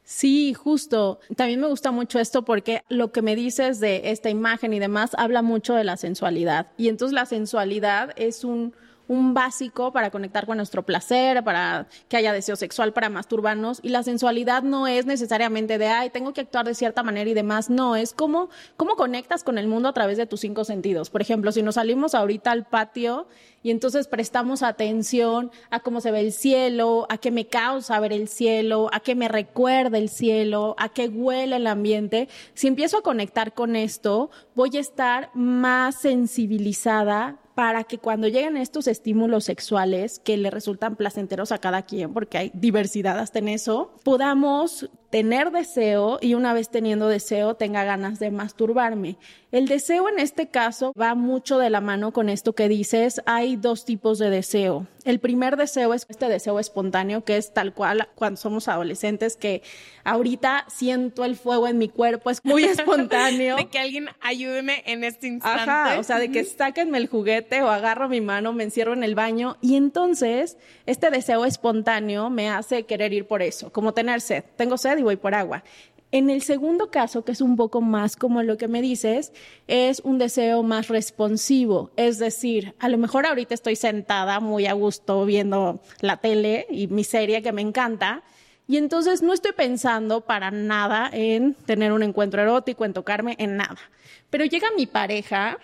Sí, justo. También me gusta mucho esto porque lo que me dices de esta imagen y demás habla mucho de la sensualidad. Y entonces la sensualidad es un, un básico para conectar con nuestro placer, para que haya deseo sexual, para masturbarnos. Y la sensualidad no es necesariamente de, ay, tengo que actuar de cierta manera y demás. No, es cómo, cómo conectas con el mundo a través de tus cinco sentidos. Por ejemplo, si nos salimos ahorita al patio y entonces prestamos atención a cómo se ve el cielo, a qué me causa ver el cielo, a qué me recuerda el cielo, a qué huele el ambiente. Si empiezo a conectar con esto, voy a estar más sensibilizada para que cuando lleguen estos estímulos sexuales que le resultan placenteros a cada quien, porque hay diversidad hasta en eso, podamos tener deseo y una vez teniendo deseo tenga ganas de masturbarme. El deseo en este caso va mucho de la mano con esto que dices. Hay dos tipos de deseo. El primer deseo es este deseo espontáneo, que es tal cual cuando somos adolescentes, que ahorita siento el fuego en mi cuerpo, es muy espontáneo. De que alguien ayúdeme en este instante. Ajá, o sea, de que sáquenme el juguete o agarro mi mano, me encierro en el baño y entonces este deseo espontáneo me hace querer ir por eso, como tener sed. Tengo sed y voy por agua. En el segundo caso, que es un poco más como lo que me dices, es un deseo más responsivo. Es decir, a lo mejor ahorita estoy sentada muy a gusto viendo la tele y mi serie que me encanta, y entonces no estoy pensando para nada en tener un encuentro erótico, en tocarme, en nada. Pero llega mi pareja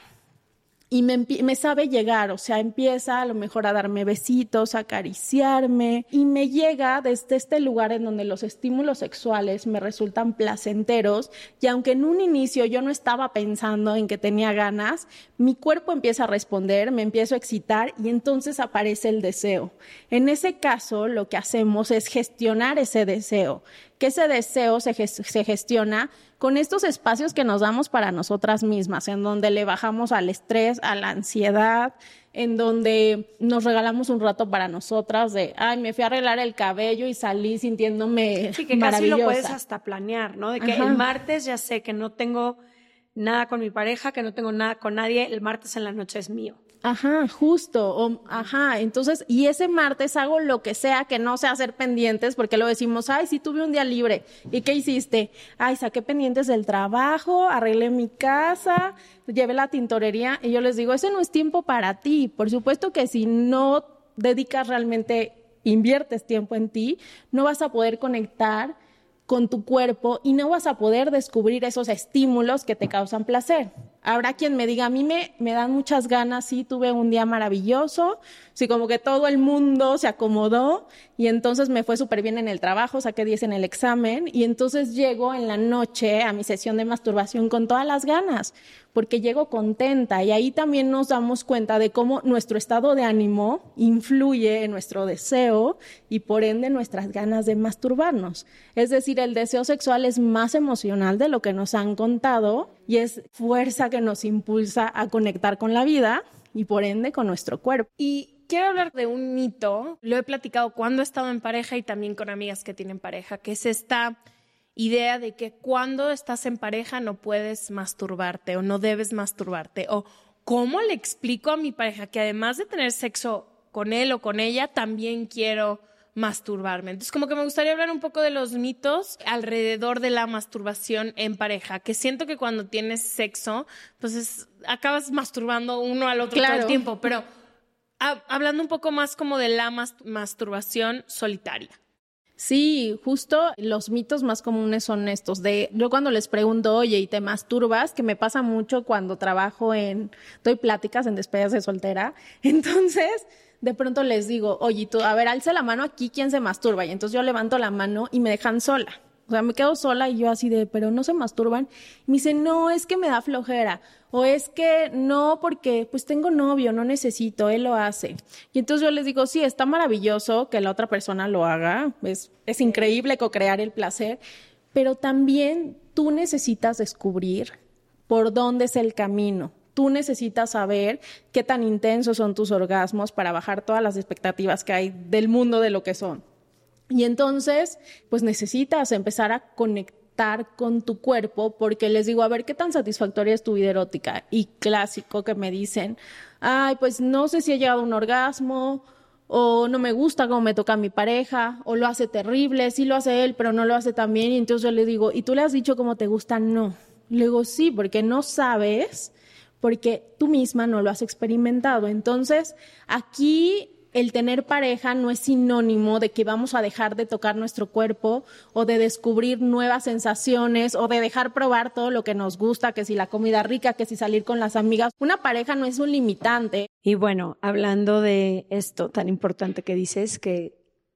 y me, me sabe llegar, o sea, empieza a lo mejor a darme besitos, a acariciarme y me llega desde este lugar en donde los estímulos sexuales me resultan placenteros y aunque en un inicio yo no estaba pensando en que tenía ganas, mi cuerpo empieza a responder, me empiezo a excitar y entonces aparece el deseo. En ese caso, lo que hacemos es gestionar ese deseo, que ese deseo se, ges- se gestiona con estos espacios que nos damos para nosotras mismas, en donde le bajamos al estrés, a la ansiedad, en donde nos regalamos un rato para nosotras de, ay, me fui a arreglar el cabello y salí sintiéndome sí, que maravillosa. casi lo puedes hasta planear, ¿no? De que Ajá. el martes ya sé que no tengo nada con mi pareja, que no tengo nada con nadie, el martes en la noche es mío. Ajá, justo, o, ajá, entonces, y ese martes hago lo que sea que no sea hacer pendientes, porque lo decimos, ay, sí tuve un día libre, ¿y qué hiciste? Ay, saqué pendientes del trabajo, arreglé mi casa, llevé la tintorería, y yo les digo, ese no es tiempo para ti, por supuesto que si no dedicas realmente, inviertes tiempo en ti, no vas a poder conectar con tu cuerpo y no vas a poder descubrir esos estímulos que te causan placer. Habrá quien me diga, a mí me, me dan muchas ganas, sí, tuve un día maravilloso, sí, como que todo el mundo se acomodó y entonces me fue súper bien en el trabajo, saqué diez en el examen y entonces llego en la noche a mi sesión de masturbación con todas las ganas, porque llego contenta y ahí también nos damos cuenta de cómo nuestro estado de ánimo influye en nuestro deseo y por ende nuestras ganas de masturbarnos. Es decir, el deseo sexual es más emocional de lo que nos han contado y es fuerza que nos impulsa a conectar con la vida y por ende con nuestro cuerpo. Y quiero hablar de un mito, lo he platicado cuando he estado en pareja y también con amigas que tienen pareja, que es esta idea de que cuando estás en pareja no puedes masturbarte o no debes masturbarte, o cómo le explico a mi pareja que además de tener sexo con él o con ella, también quiero masturbarme. Entonces, como que me gustaría hablar un poco de los mitos alrededor de la masturbación en pareja, que siento que cuando tienes sexo, pues es, acabas masturbando uno al otro Claro. todo el tiempo, pero ha, hablando un poco más como de la mas- masturbación solitaria. Sí, justo los mitos más comunes son estos de, yo cuando les pregunto, oye, ¿y te masturbas? Que me pasa mucho cuando trabajo en, doy pláticas en despedidas de soltera, entonces de pronto les digo, oye, tú, a ver, alza la mano aquí, ¿quién se masturba? Y entonces yo levanto la mano y me dejan sola. O sea, me quedo sola y yo así de, pero no se masturban. Y me dicen, no, es que me da flojera. O es que no, porque pues tengo novio, no necesito, él lo hace. Y entonces yo les digo, sí, está maravilloso que la otra persona lo haga. Es, es increíble co-crear el placer. Pero también tú necesitas descubrir por dónde es el camino. Tú necesitas saber qué tan intensos son tus orgasmos para bajar todas las expectativas que hay del mundo de lo que son. Y entonces, pues necesitas empezar a conectar con tu cuerpo porque les digo, a ver, ¿qué tan satisfactoria es tu vida erótica? Y clásico que me dicen, ay, pues no sé si he llegado a un orgasmo o no me gusta cómo me toca a mi pareja, o lo hace terrible, sí lo hace él, pero no lo hace tan bien. Y entonces yo le digo, ¿y tú le has dicho cómo te gusta? No. Le digo, sí, porque no sabes, porque tú misma no lo has experimentado. Entonces, aquí el tener pareja no es sinónimo de que vamos a dejar de tocar nuestro cuerpo o de descubrir nuevas sensaciones o de dejar probar todo lo que nos gusta, que si la comida rica, que si salir con las amigas. Una pareja no es un limitante. Y bueno, hablando de esto tan importante que dices, que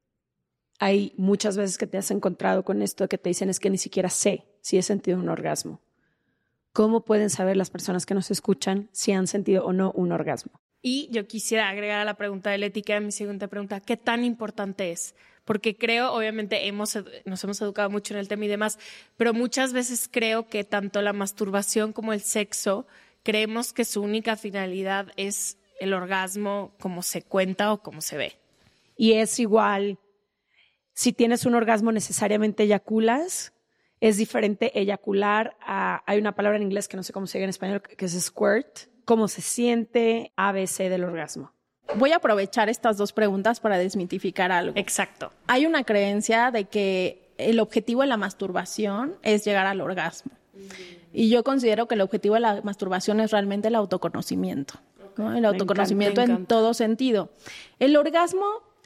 hay muchas veces que te has encontrado con esto que te dicen es que ni siquiera sé si he sentido un orgasmo. ¿Cómo pueden saber las personas que nos escuchan si han sentido o no un orgasmo? Y yo quisiera agregar a la pregunta de Leti, que era mi segunda pregunta, ¿qué tan importante es? Porque creo, obviamente, hemos, nos hemos educado mucho en el tema y demás, pero muchas veces creo que tanto la masturbación como el sexo, creemos que su única finalidad es el orgasmo como se cuenta o como se ve. Y es igual, si tienes un orgasmo necesariamente eyaculas, es diferente eyacular a, hay una palabra en inglés que no sé cómo se diga en español, que es squirt, cómo se siente, A B C del orgasmo. Voy a aprovechar estas dos preguntas para desmitificar algo. Exacto. Hay una creencia de que el objetivo de la masturbación es llegar al orgasmo. Mm. Y yo considero que el objetivo de la masturbación es realmente el autoconocimiento, ¿no? El autoconocimiento me encanta, me encanta. En todo sentido. El orgasmo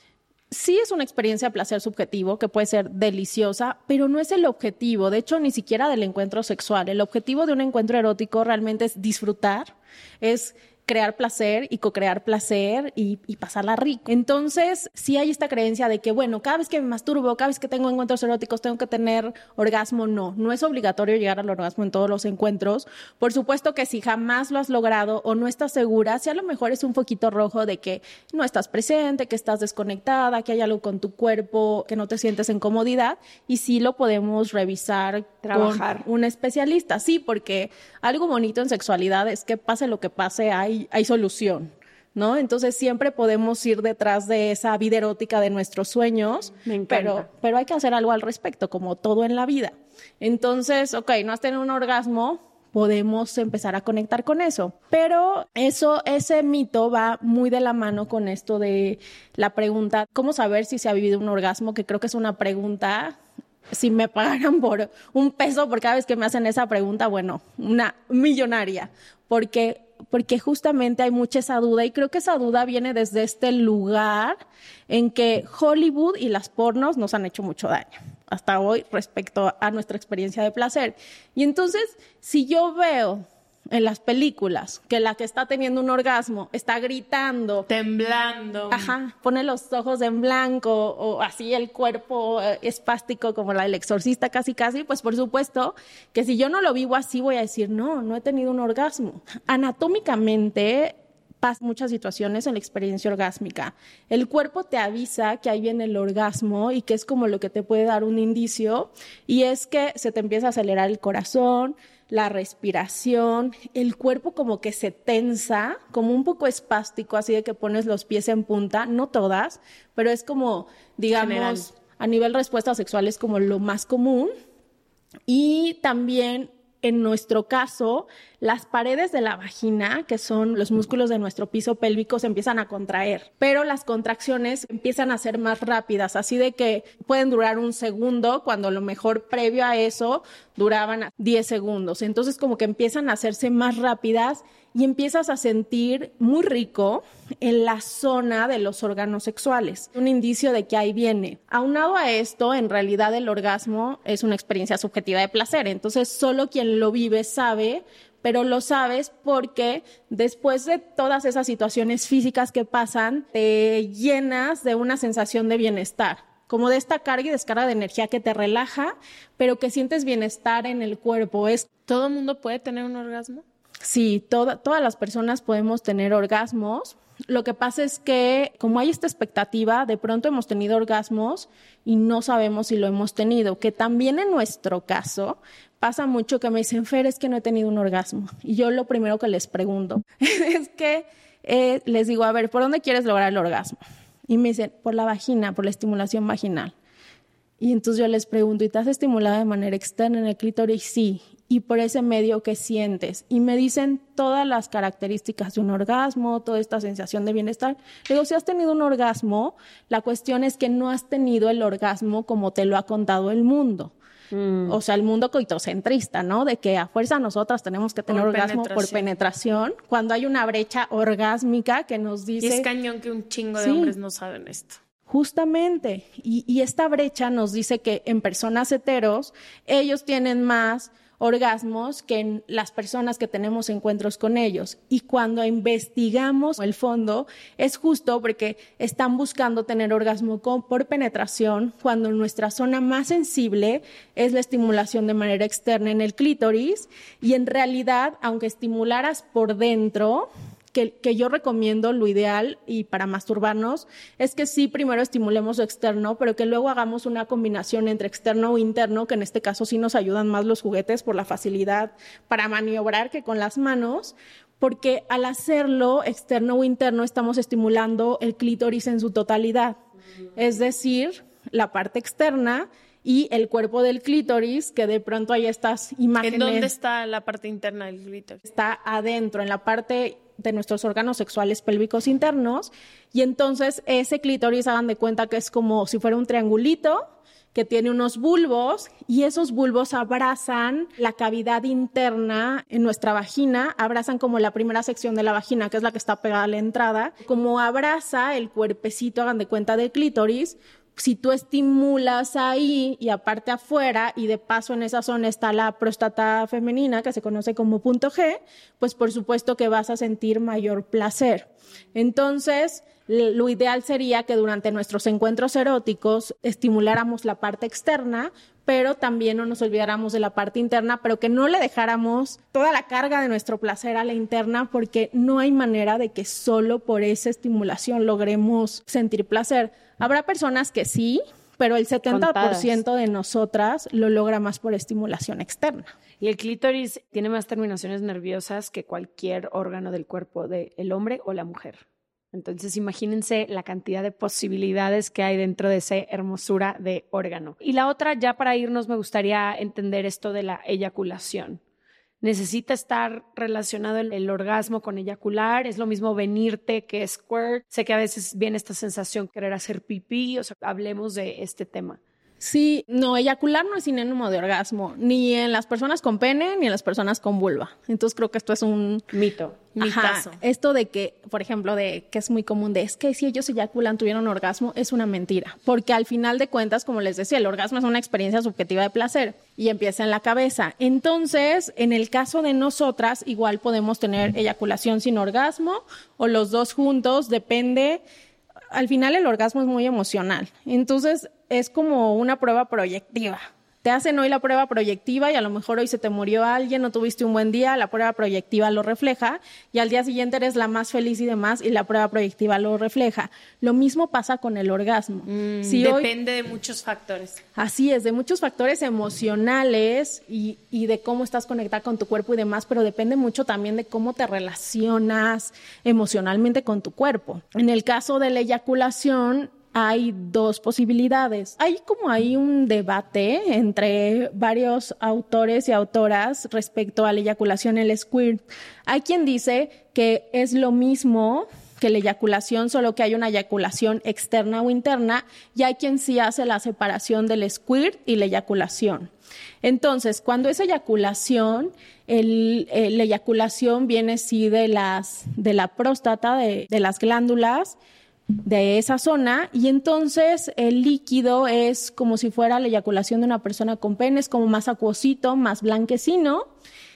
sí es una experiencia de placer subjetivo que puede ser deliciosa, pero no es el objetivo, de hecho, ni siquiera del encuentro sexual. El objetivo de un encuentro erótico realmente es disfrutar, es crear placer y co-crear placer y, y pasarla rico. Entonces, sí hay esta creencia de que, bueno, cada vez que me masturbo, cada vez que tengo encuentros eróticos, tengo que tener orgasmo. No, no es obligatorio llegar al orgasmo en todos los encuentros. Por supuesto que si jamás lo has logrado o no estás segura, si a lo mejor es un foquito rojo de que no estás presente, que estás desconectada, que hay algo con tu cuerpo, que no te sientes en comodidad, y sí lo podemos revisar, trabajar con un especialista. Sí, porque algo bonito en sexualidad es que pase lo que pase, hay hay solución, ¿no? Entonces siempre podemos ir detrás de esa vida erótica de nuestros sueños, pero, pero hay que hacer algo al respecto, como todo en la vida. Entonces, ok, no has tenido un orgasmo, podemos empezar a conectar con eso. Pero eso, ese mito va muy de la mano con esto de la pregunta, ¿cómo saber si se ha vivido un orgasmo? Que creo que es una pregunta, si me pagaran por un peso por cada vez que me hacen esa pregunta, bueno, una millonaria, porque porque justamente hay mucha esa duda y creo que esa duda viene desde este lugar en que Hollywood y las pornos nos han hecho mucho daño hasta hoy respecto a nuestra experiencia de placer. Y entonces, si yo veo en las películas que la que está teniendo un orgasmo está gritando, temblando, ajá, pone los ojos en blanco o así el cuerpo eh, espástico como la del exorcista casi casi, pues por supuesto que si yo no lo vivo así voy a decir no, no he tenido un orgasmo. Anatómicamente pasan muchas situaciones en la experiencia orgásmica. El cuerpo te avisa que ahí viene el orgasmo y que es como lo que te puede dar un indicio, y es que se te empieza a acelerar el corazón, la respiración, el cuerpo como que se tensa, como un poco espástico, así de que pones los pies en punta, no todas, pero es como, digamos, general. A nivel respuesta sexual es como lo más común. Y también, en nuestro caso, las paredes de la vagina, que son los músculos de nuestro piso pélvico, se empiezan a contraer, pero las contracciones empiezan a ser más rápidas, así de que pueden durar un segundo, cuando a lo mejor previo a eso duraban diez segundos. Entonces como que empiezan a hacerse más rápidas y empiezas a sentir muy rico en la zona de los órganos sexuales. Un indicio de que ahí viene. Aunado a esto, en realidad el orgasmo es una experiencia subjetiva de placer, entonces solo quien lo vive sabe, pero lo sabes porque después de todas esas situaciones físicas que pasan, te llenas de una sensación de bienestar, como de esta carga y descarga de energía que te relaja, pero que sientes bienestar en el cuerpo. Es... ¿Todo el mundo puede tener un orgasmo? Sí, toda, todas las personas podemos tener orgasmos. Lo que pasa es que, como hay esta expectativa, de pronto hemos tenido orgasmos y no sabemos si lo hemos tenido, que también en nuestro caso pasa mucho que me dicen, Fer, es que no he tenido un orgasmo. Y yo lo primero que les pregunto es que eh, les digo, a ver, ¿por dónde quieres lograr el orgasmo? Y me dicen, por la vagina, por la estimulación vaginal. Y entonces yo les pregunto, ¿y te has estimulado de manera externa en el clítoris? Sí. y por ese medio que sientes. Y me dicen todas las características de un orgasmo, toda esta sensación de bienestar. Le digo, si has tenido un orgasmo, la cuestión es que no has tenido el orgasmo como te lo ha contado el mundo. Mm. O sea, el mundo coitocentrista, ¿no? De que a fuerza nosotras tenemos que tener por orgasmo penetración. por penetración, cuando hay una brecha orgásmica que nos dice... Y es cañón que un chingo de sí, hombres no saben esto. Justamente. Y, y esta brecha nos dice que en personas heteros, ellos tienen más orgasmos que en las personas que tenemos encuentros con ellos. Y cuando investigamos el fondo, es justo porque están buscando tener orgasmo con, por penetración, cuando nuestra zona más sensible es la estimulación de manera externa en el clítoris, y en realidad, aunque estimularas por dentro, Que, que yo recomiendo, lo ideal y para masturbarnos, es que sí primero estimulemos lo externo, pero que luego hagamos una combinación entre externo o interno, que en este caso sí nos ayudan más los juguetes por la facilidad para maniobrar que con las manos, porque al hacerlo externo o interno estamos estimulando el clítoris en su totalidad, es decir, la parte externa y el cuerpo del clítoris, que de pronto hay estas imágenes. ¿En dónde está la parte interna del clítoris? Está adentro, en la parte de nuestros órganos sexuales pélvicos internos, y entonces ese clítoris, hagan de cuenta que es como si fuera un triangulito que tiene unos bulbos, y esos bulbos abrazan la cavidad interna en nuestra vagina, abrazan como la primera sección de la vagina, que es la que está pegada a la entrada, como abraza el cuerpecito, hagan de cuenta, del clítoris. Si tú estimulas ahí y aparte afuera, y de paso en esa zona está la próstata femenina, que se conoce como punto G, pues por supuesto que vas a sentir mayor placer. Entonces, lo ideal sería que durante nuestros encuentros eróticos estimuláramos la parte externa, pero también no nos olvidáramos de la parte interna, pero que no le dejáramos toda la carga de nuestro placer a la interna, porque no hay manera de que solo por esa estimulación logremos sentir placer. Habrá personas que sí, pero el setenta por ciento de nosotras lo logra más por estimulación externa. Y el clítoris tiene más terminaciones nerviosas que cualquier órgano del cuerpo del hombre o la mujer. Entonces, imagínense la cantidad de posibilidades que hay dentro de esa hermosura de órgano. Y la otra, ya para irnos, me gustaría entender esto de la eyaculación. ¿Necesita estar relacionado el, el orgasmo con eyacular? ¿Es lo mismo venirte que squirt? Sé que a veces viene esta sensación de querer hacer pipí. O sea, hablemos de este tema. Sí, no, eyacular no es sinónimo de orgasmo, ni en las personas con pene, ni en las personas con vulva. Entonces creo que esto es un mito. Ajá, esto de que, por ejemplo, de que es muy común de es que si ellos eyaculan tuvieron orgasmo, es una mentira. Porque al final de cuentas, como les decía, el orgasmo es una experiencia subjetiva de placer y empieza en la cabeza. Entonces, en el caso de nosotras, igual podemos tener eyaculación sin orgasmo o los dos juntos, depende. Al final el orgasmo es muy emocional, entonces es como una prueba proyectiva. Te hacen hoy la prueba proyectiva y a lo mejor hoy se te murió alguien, no tuviste un buen día, la prueba proyectiva lo refleja y al día siguiente eres la más feliz y demás y la prueba proyectiva lo refleja. Lo mismo pasa con el orgasmo. Mm, si depende hoy, de muchos factores. Así es, de muchos factores emocionales y, y de cómo estás conectada con tu cuerpo y demás, pero depende mucho también de cómo te relacionas emocionalmente con tu cuerpo. En el caso de la eyaculación, hay dos posibilidades. Hay como hay un debate entre varios autores y autoras respecto a la eyaculación, el squirt. Hay quien dice que es lo mismo que la eyaculación, solo que hay una eyaculación externa o interna, y hay quien sí hace la separación del squirt y la eyaculación. Entonces, cuando es eyaculación, el, el, la eyaculación viene sí de, las, de la próstata, de, de las glándulas, de esa zona, y entonces el líquido es como si fuera la eyaculación de una persona con pene, es como más acuosito, más blanquecino,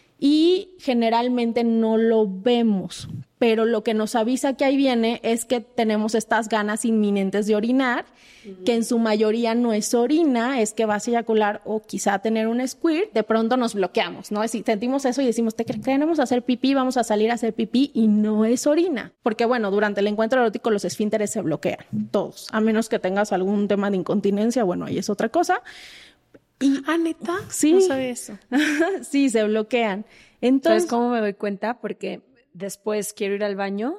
y generalmente no lo vemos, pero lo que nos avisa que ahí viene es que tenemos estas ganas inminentes de orinar, uh-huh. que en su mayoría no es orina, es que vas a eyacular o quizá tener un squirt. De pronto nos bloqueamos, ¿no? Si sentimos eso y decimos, te queremos hacer pipí, vamos a salir a hacer pipí, y no es orina. Porque bueno, durante el encuentro erótico los esfínteres se bloquean, todos, a menos que tengas algún tema de incontinencia, bueno, ahí es otra cosa. Y, ah, ¿neta? Sí. No sabía eso. Sí, se bloquean. Entonces, ¿sabes cómo me doy cuenta? Porque después quiero ir al baño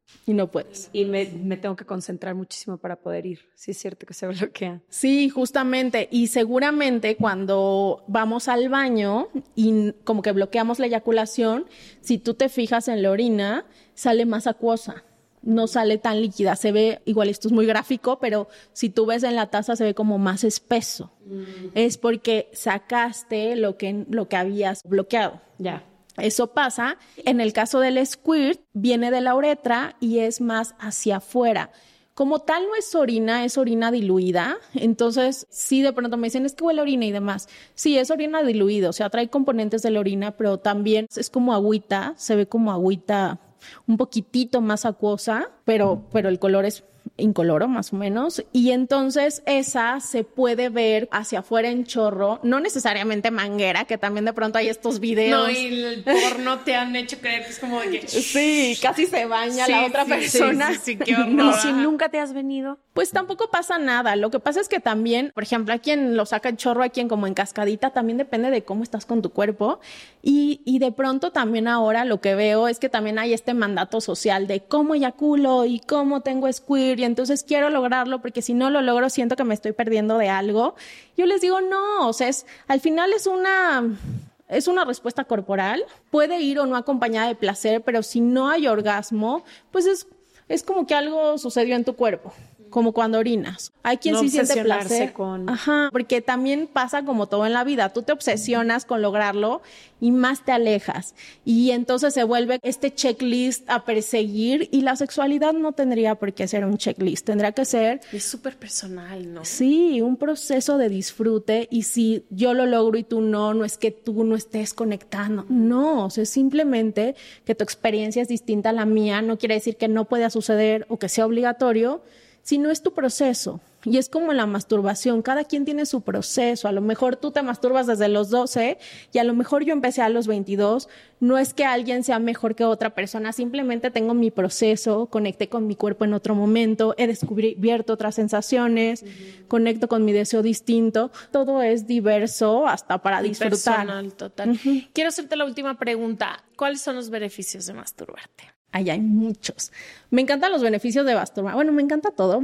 y no puedes. Y me, me tengo que concentrar muchísimo para poder ir. Sí es cierto que se bloquea. Sí, justamente. Y seguramente cuando vamos al baño y como que bloqueamos la eyaculación, si tú te fijas en la orina, sale más acuosa. No sale tan líquida. Se ve, igual esto es muy gráfico, pero si tú ves en la taza se ve como más espeso. Mm. Es porque sacaste lo que, lo que habías bloqueado. Ya. Eso pasa. En el caso del squirt, viene de la uretra y es más hacia afuera. Como tal no es orina, es orina diluida. Entonces, sí, de pronto me dicen, es que huele a orina y demás. Sí, es orina diluida, o sea, trae componentes de la orina, pero también es como agüita, se ve como agüita un poquitito más acuosa, pero, pero el color es incoloro más o menos, y entonces esa se puede ver hacia afuera en chorro, no necesariamente manguera, que también de pronto hay estos videos. No, y el porno te han hecho creer que es como de que... Sí, casi se baña sí, la otra sí, persona. Sí, sí, sí, qué horror. Y si nunca te has venido, pues tampoco pasa nada. Lo que pasa es que también, por ejemplo, hay quien lo saca en chorro, hay quien como en cascadita, también depende de cómo estás con tu cuerpo. Y, y de pronto también ahora lo que veo es que también hay este mandato social de cómo eyaculo y cómo tengo squirt, y entonces quiero lograrlo porque si no lo logro siento que me estoy perdiendo de algo. Yo les digo no, o sea, es, al final es una... Es una respuesta corporal, puede ir o no acompañada de placer, pero si no hay orgasmo, pues es, es como que algo sucedió en tu cuerpo, como cuando orinas. Hay quien no sí siente placer. Con... Ajá, porque también pasa como todo en la vida, tú te obsesionas con lograrlo y más te alejas. Y entonces se vuelve este checklist a perseguir y la sexualidad no tendría por qué ser un checklist, tendría que ser... Es súper personal, ¿no? Sí, un proceso de disfrute, y si yo lo logro y tú no, no es que tú no estés conectando, no, o sea, es simplemente que tu experiencia es distinta a la mía, no quiere decir que no pueda suceder o que sea obligatorio, sino es tu proceso. Y es como la masturbación, cada quien tiene su proceso. A lo mejor tú te masturbas desde los doce y a lo mejor yo empecé a los veintidós. No es que alguien sea mejor que otra persona, simplemente tengo mi proceso, conecté con mi cuerpo en otro momento, he descubierto otras sensaciones, uh-huh. Conecto con mi deseo distinto. Todo es diverso hasta para y disfrutar. Personal, total. Uh-huh. Quiero hacerte la última pregunta. ¿Cuáles son los beneficios de masturbarte? Ay, hay muchos. Me encantan los beneficios de masturbar. Bueno, me encanta todo.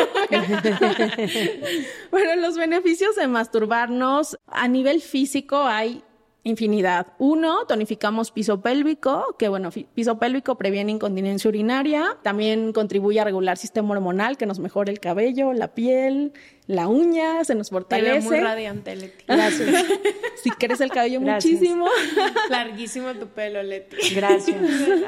Bueno, los beneficios de masturbarnos a nivel físico hay infinidad. Uno, tonificamos piso pélvico, que bueno, piso pélvico previene incontinencia urinaria. También contribuye a regular el sistema hormonal, que nos mejora el cabello, la piel, la uña, se nos fortalece. Te veo muy radiante, Leti. Gracias. Si quieres el cabello Gracias. Muchísimo. Larguísimo tu pelo, Leti. Gracias.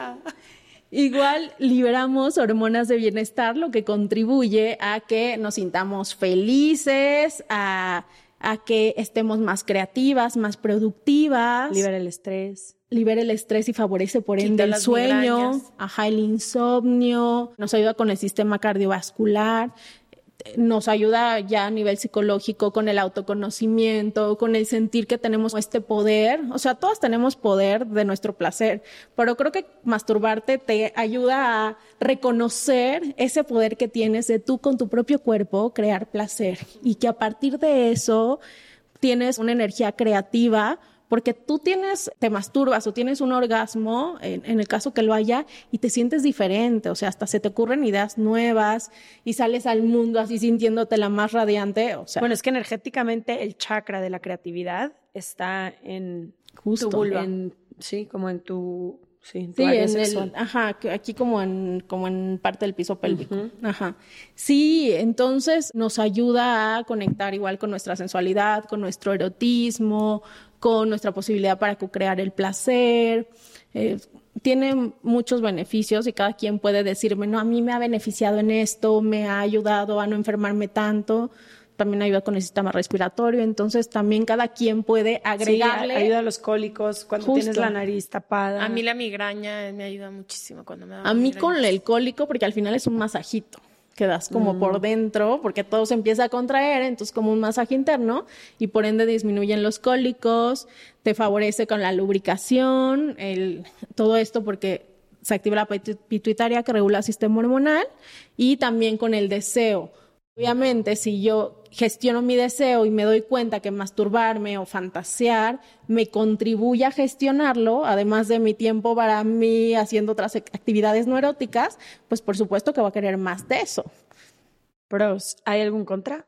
Igual liberamos hormonas de bienestar, lo que contribuye a que nos sintamos felices, a, a que estemos más creativas, más productivas. Libera el estrés. Libera el estrés y favorece por ende el sueño. Migrañas. Ajá, el insomnio. Nos ayuda con el sistema cardiovascular. Nos ayuda ya a nivel psicológico con el autoconocimiento, con el sentir que tenemos este poder. O sea, todos tenemos poder de nuestro placer, pero creo que masturbarte te ayuda a reconocer ese poder que tienes de tú con tu propio cuerpo crear placer, y que a partir de eso tienes una energía creativa. Porque tú tienes, te masturbas o tienes un orgasmo, en, en el caso que lo haya, y te sientes diferente, o sea, hasta se te ocurren ideas nuevas y sales al mundo así sintiéndote la más radiante, o sea. Bueno, es que energéticamente el chakra de la creatividad está en justo, tu vulva. En, sí, como en tu... Sí, en, tu sí, área en sexual. el, ajá, aquí como en, como en parte del piso pélvico. Uh-huh. Ajá. Sí, entonces nos ayuda a conectar igual con nuestra sensualidad, con nuestro erotismo, con nuestra posibilidad para co-crear el placer. Eh, tiene muchos beneficios y cada quien puede decirme, no, a mí me ha beneficiado en esto, me ha ayudado a no enfermarme tanto. También ayuda con el sistema respiratorio, entonces también cada quien puede agregarle. Sí, ayuda a los cólicos cuando Justo. Tienes la nariz tapada. A mí la migraña me ayuda muchísimo cuando me da A mí migrañas. Con el cólico, porque al final es un masajito, que das como mm. por dentro, porque todo se empieza a contraer, entonces como un masaje interno, y por ende disminuyen los cólicos, te favorece con la lubricación, el, todo esto porque se activa la pituitaria que regula el sistema hormonal, y también con el deseo. Obviamente, si yo gestiono mi deseo y me doy cuenta que masturbarme o fantasear me contribuye a gestionarlo, además de mi tiempo para mí haciendo otras actividades no eróticas, pues por supuesto que voy a querer más de eso. Pros, ¿hay algún contra?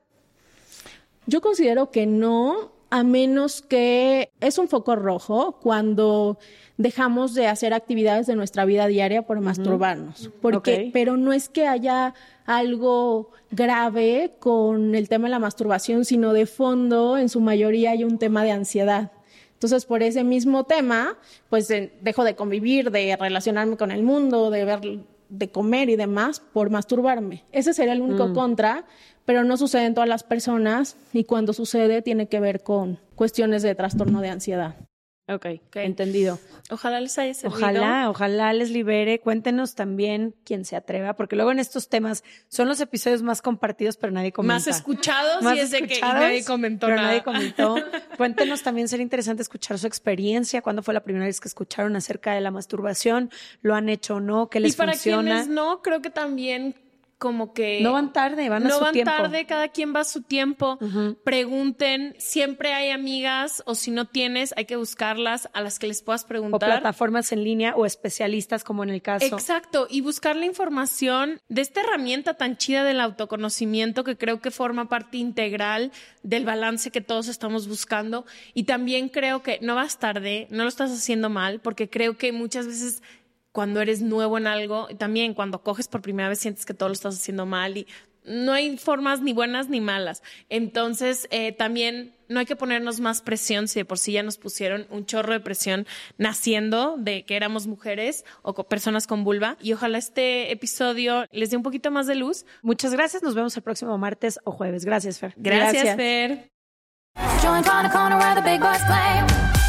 Yo considero que no, a menos que es un foco rojo cuando dejamos de hacer actividades de nuestra vida diaria por masturbarnos. Porque, Okay. Pero no es que haya algo grave con el tema de la masturbación, sino de fondo, en su mayoría, hay un tema de ansiedad. Entonces, por ese mismo tema, pues eh, dejo de convivir, de relacionarme con el mundo, de ver, de comer y demás por masturbarme. Ese sería el único Mm. contra, pero no sucede en todas las personas y cuando sucede tiene que ver con cuestiones de trastorno de ansiedad. Ok, entendido. Ojalá les haya servido. Ojalá, ojalá les libere. Cuéntenos también quien se atreva, porque luego en estos temas son los episodios más compartidos, pero nadie comenta. Más escuchados Más y es de que y escuchados, nadie comentó pero nada. nadie comentó. Cuéntenos también, sería interesante escuchar su experiencia. ¿Cuándo fue la primera vez que escucharon acerca de la masturbación? ¿Lo han hecho o no? ¿Qué les y para funciona? quienes no, creo que también como que... No van tarde, van a no su van tiempo. tarde, cada quien va a su tiempo. Ujú. Pregunten, siempre hay amigas o si no tienes, hay que buscarlas a las que les puedas O preguntar. plataformas en línea o especialistas como en el caso. Exacto, y buscar la información de esta herramienta tan chida del autoconocimiento que creo que forma parte integral del balance que todos estamos buscando. Y también creo que no vas tarde, no lo estás haciendo mal, porque creo que muchas veces cuando eres nuevo en algo, y también cuando coges por primera vez sientes que todo lo estás haciendo mal y no hay formas ni buenas ni malas. Entonces, eh, también no hay que ponernos más presión si de por sí ya nos pusieron un chorro de presión naciendo de que éramos mujeres o co- personas con vulva. Y ojalá este episodio les dé un poquito más de luz. Muchas gracias. Nos vemos el próximo martes o jueves. Gracias, Fer. Gracias, Gracias. Fer. Join Corner Corner where the big boys play.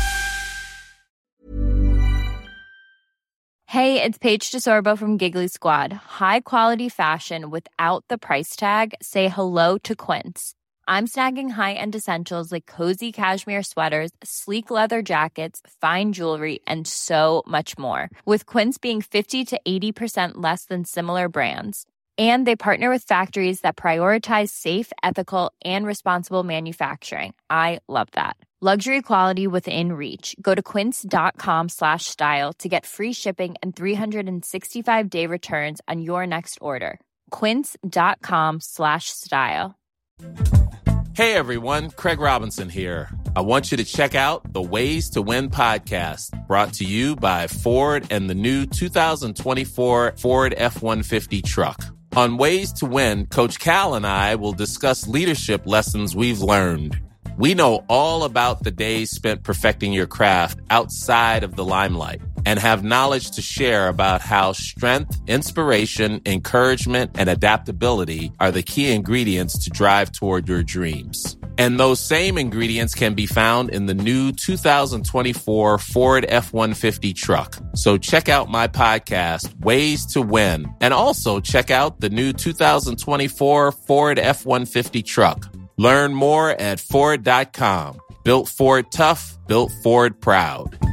Hey, it's Paige DeSorbo from Giggly Squad. High quality fashion without the price tag. Say hello to Quince. I'm snagging high-end essentials like cozy cashmere sweaters, sleek leather jackets, fine jewelry, and so much more. With Quince being fifty to eighty percent less than similar brands. And they partner with factories that prioritize safe, ethical, and responsible manufacturing. I love that. Luxury quality within reach. Go to quince.com slash style to get free shipping and three sixty-five day returns on your next order. Quince.com slash style. Hey everyone, Craig Robinson here. I want you to check out the Ways to Win podcast, brought to you by Ford and the new two thousand twenty-four Ford F one fifty truck. On Ways to Win, Coach Cal and I will discuss leadership lessons we've learned. We know all about the days spent perfecting your craft outside of the limelight and have knowledge to share about how strength, inspiration, encouragement, and adaptability are the key ingredients to drive toward your dreams. And those same ingredients can be found in the new two thousand twenty-four Ford F one fifty truck. So check out my podcast, Ways to Win, and also check out the new two thousand twenty-four Ford F one fifty truck. Learn more at Ford dot com. Built Ford tough, built Ford proud.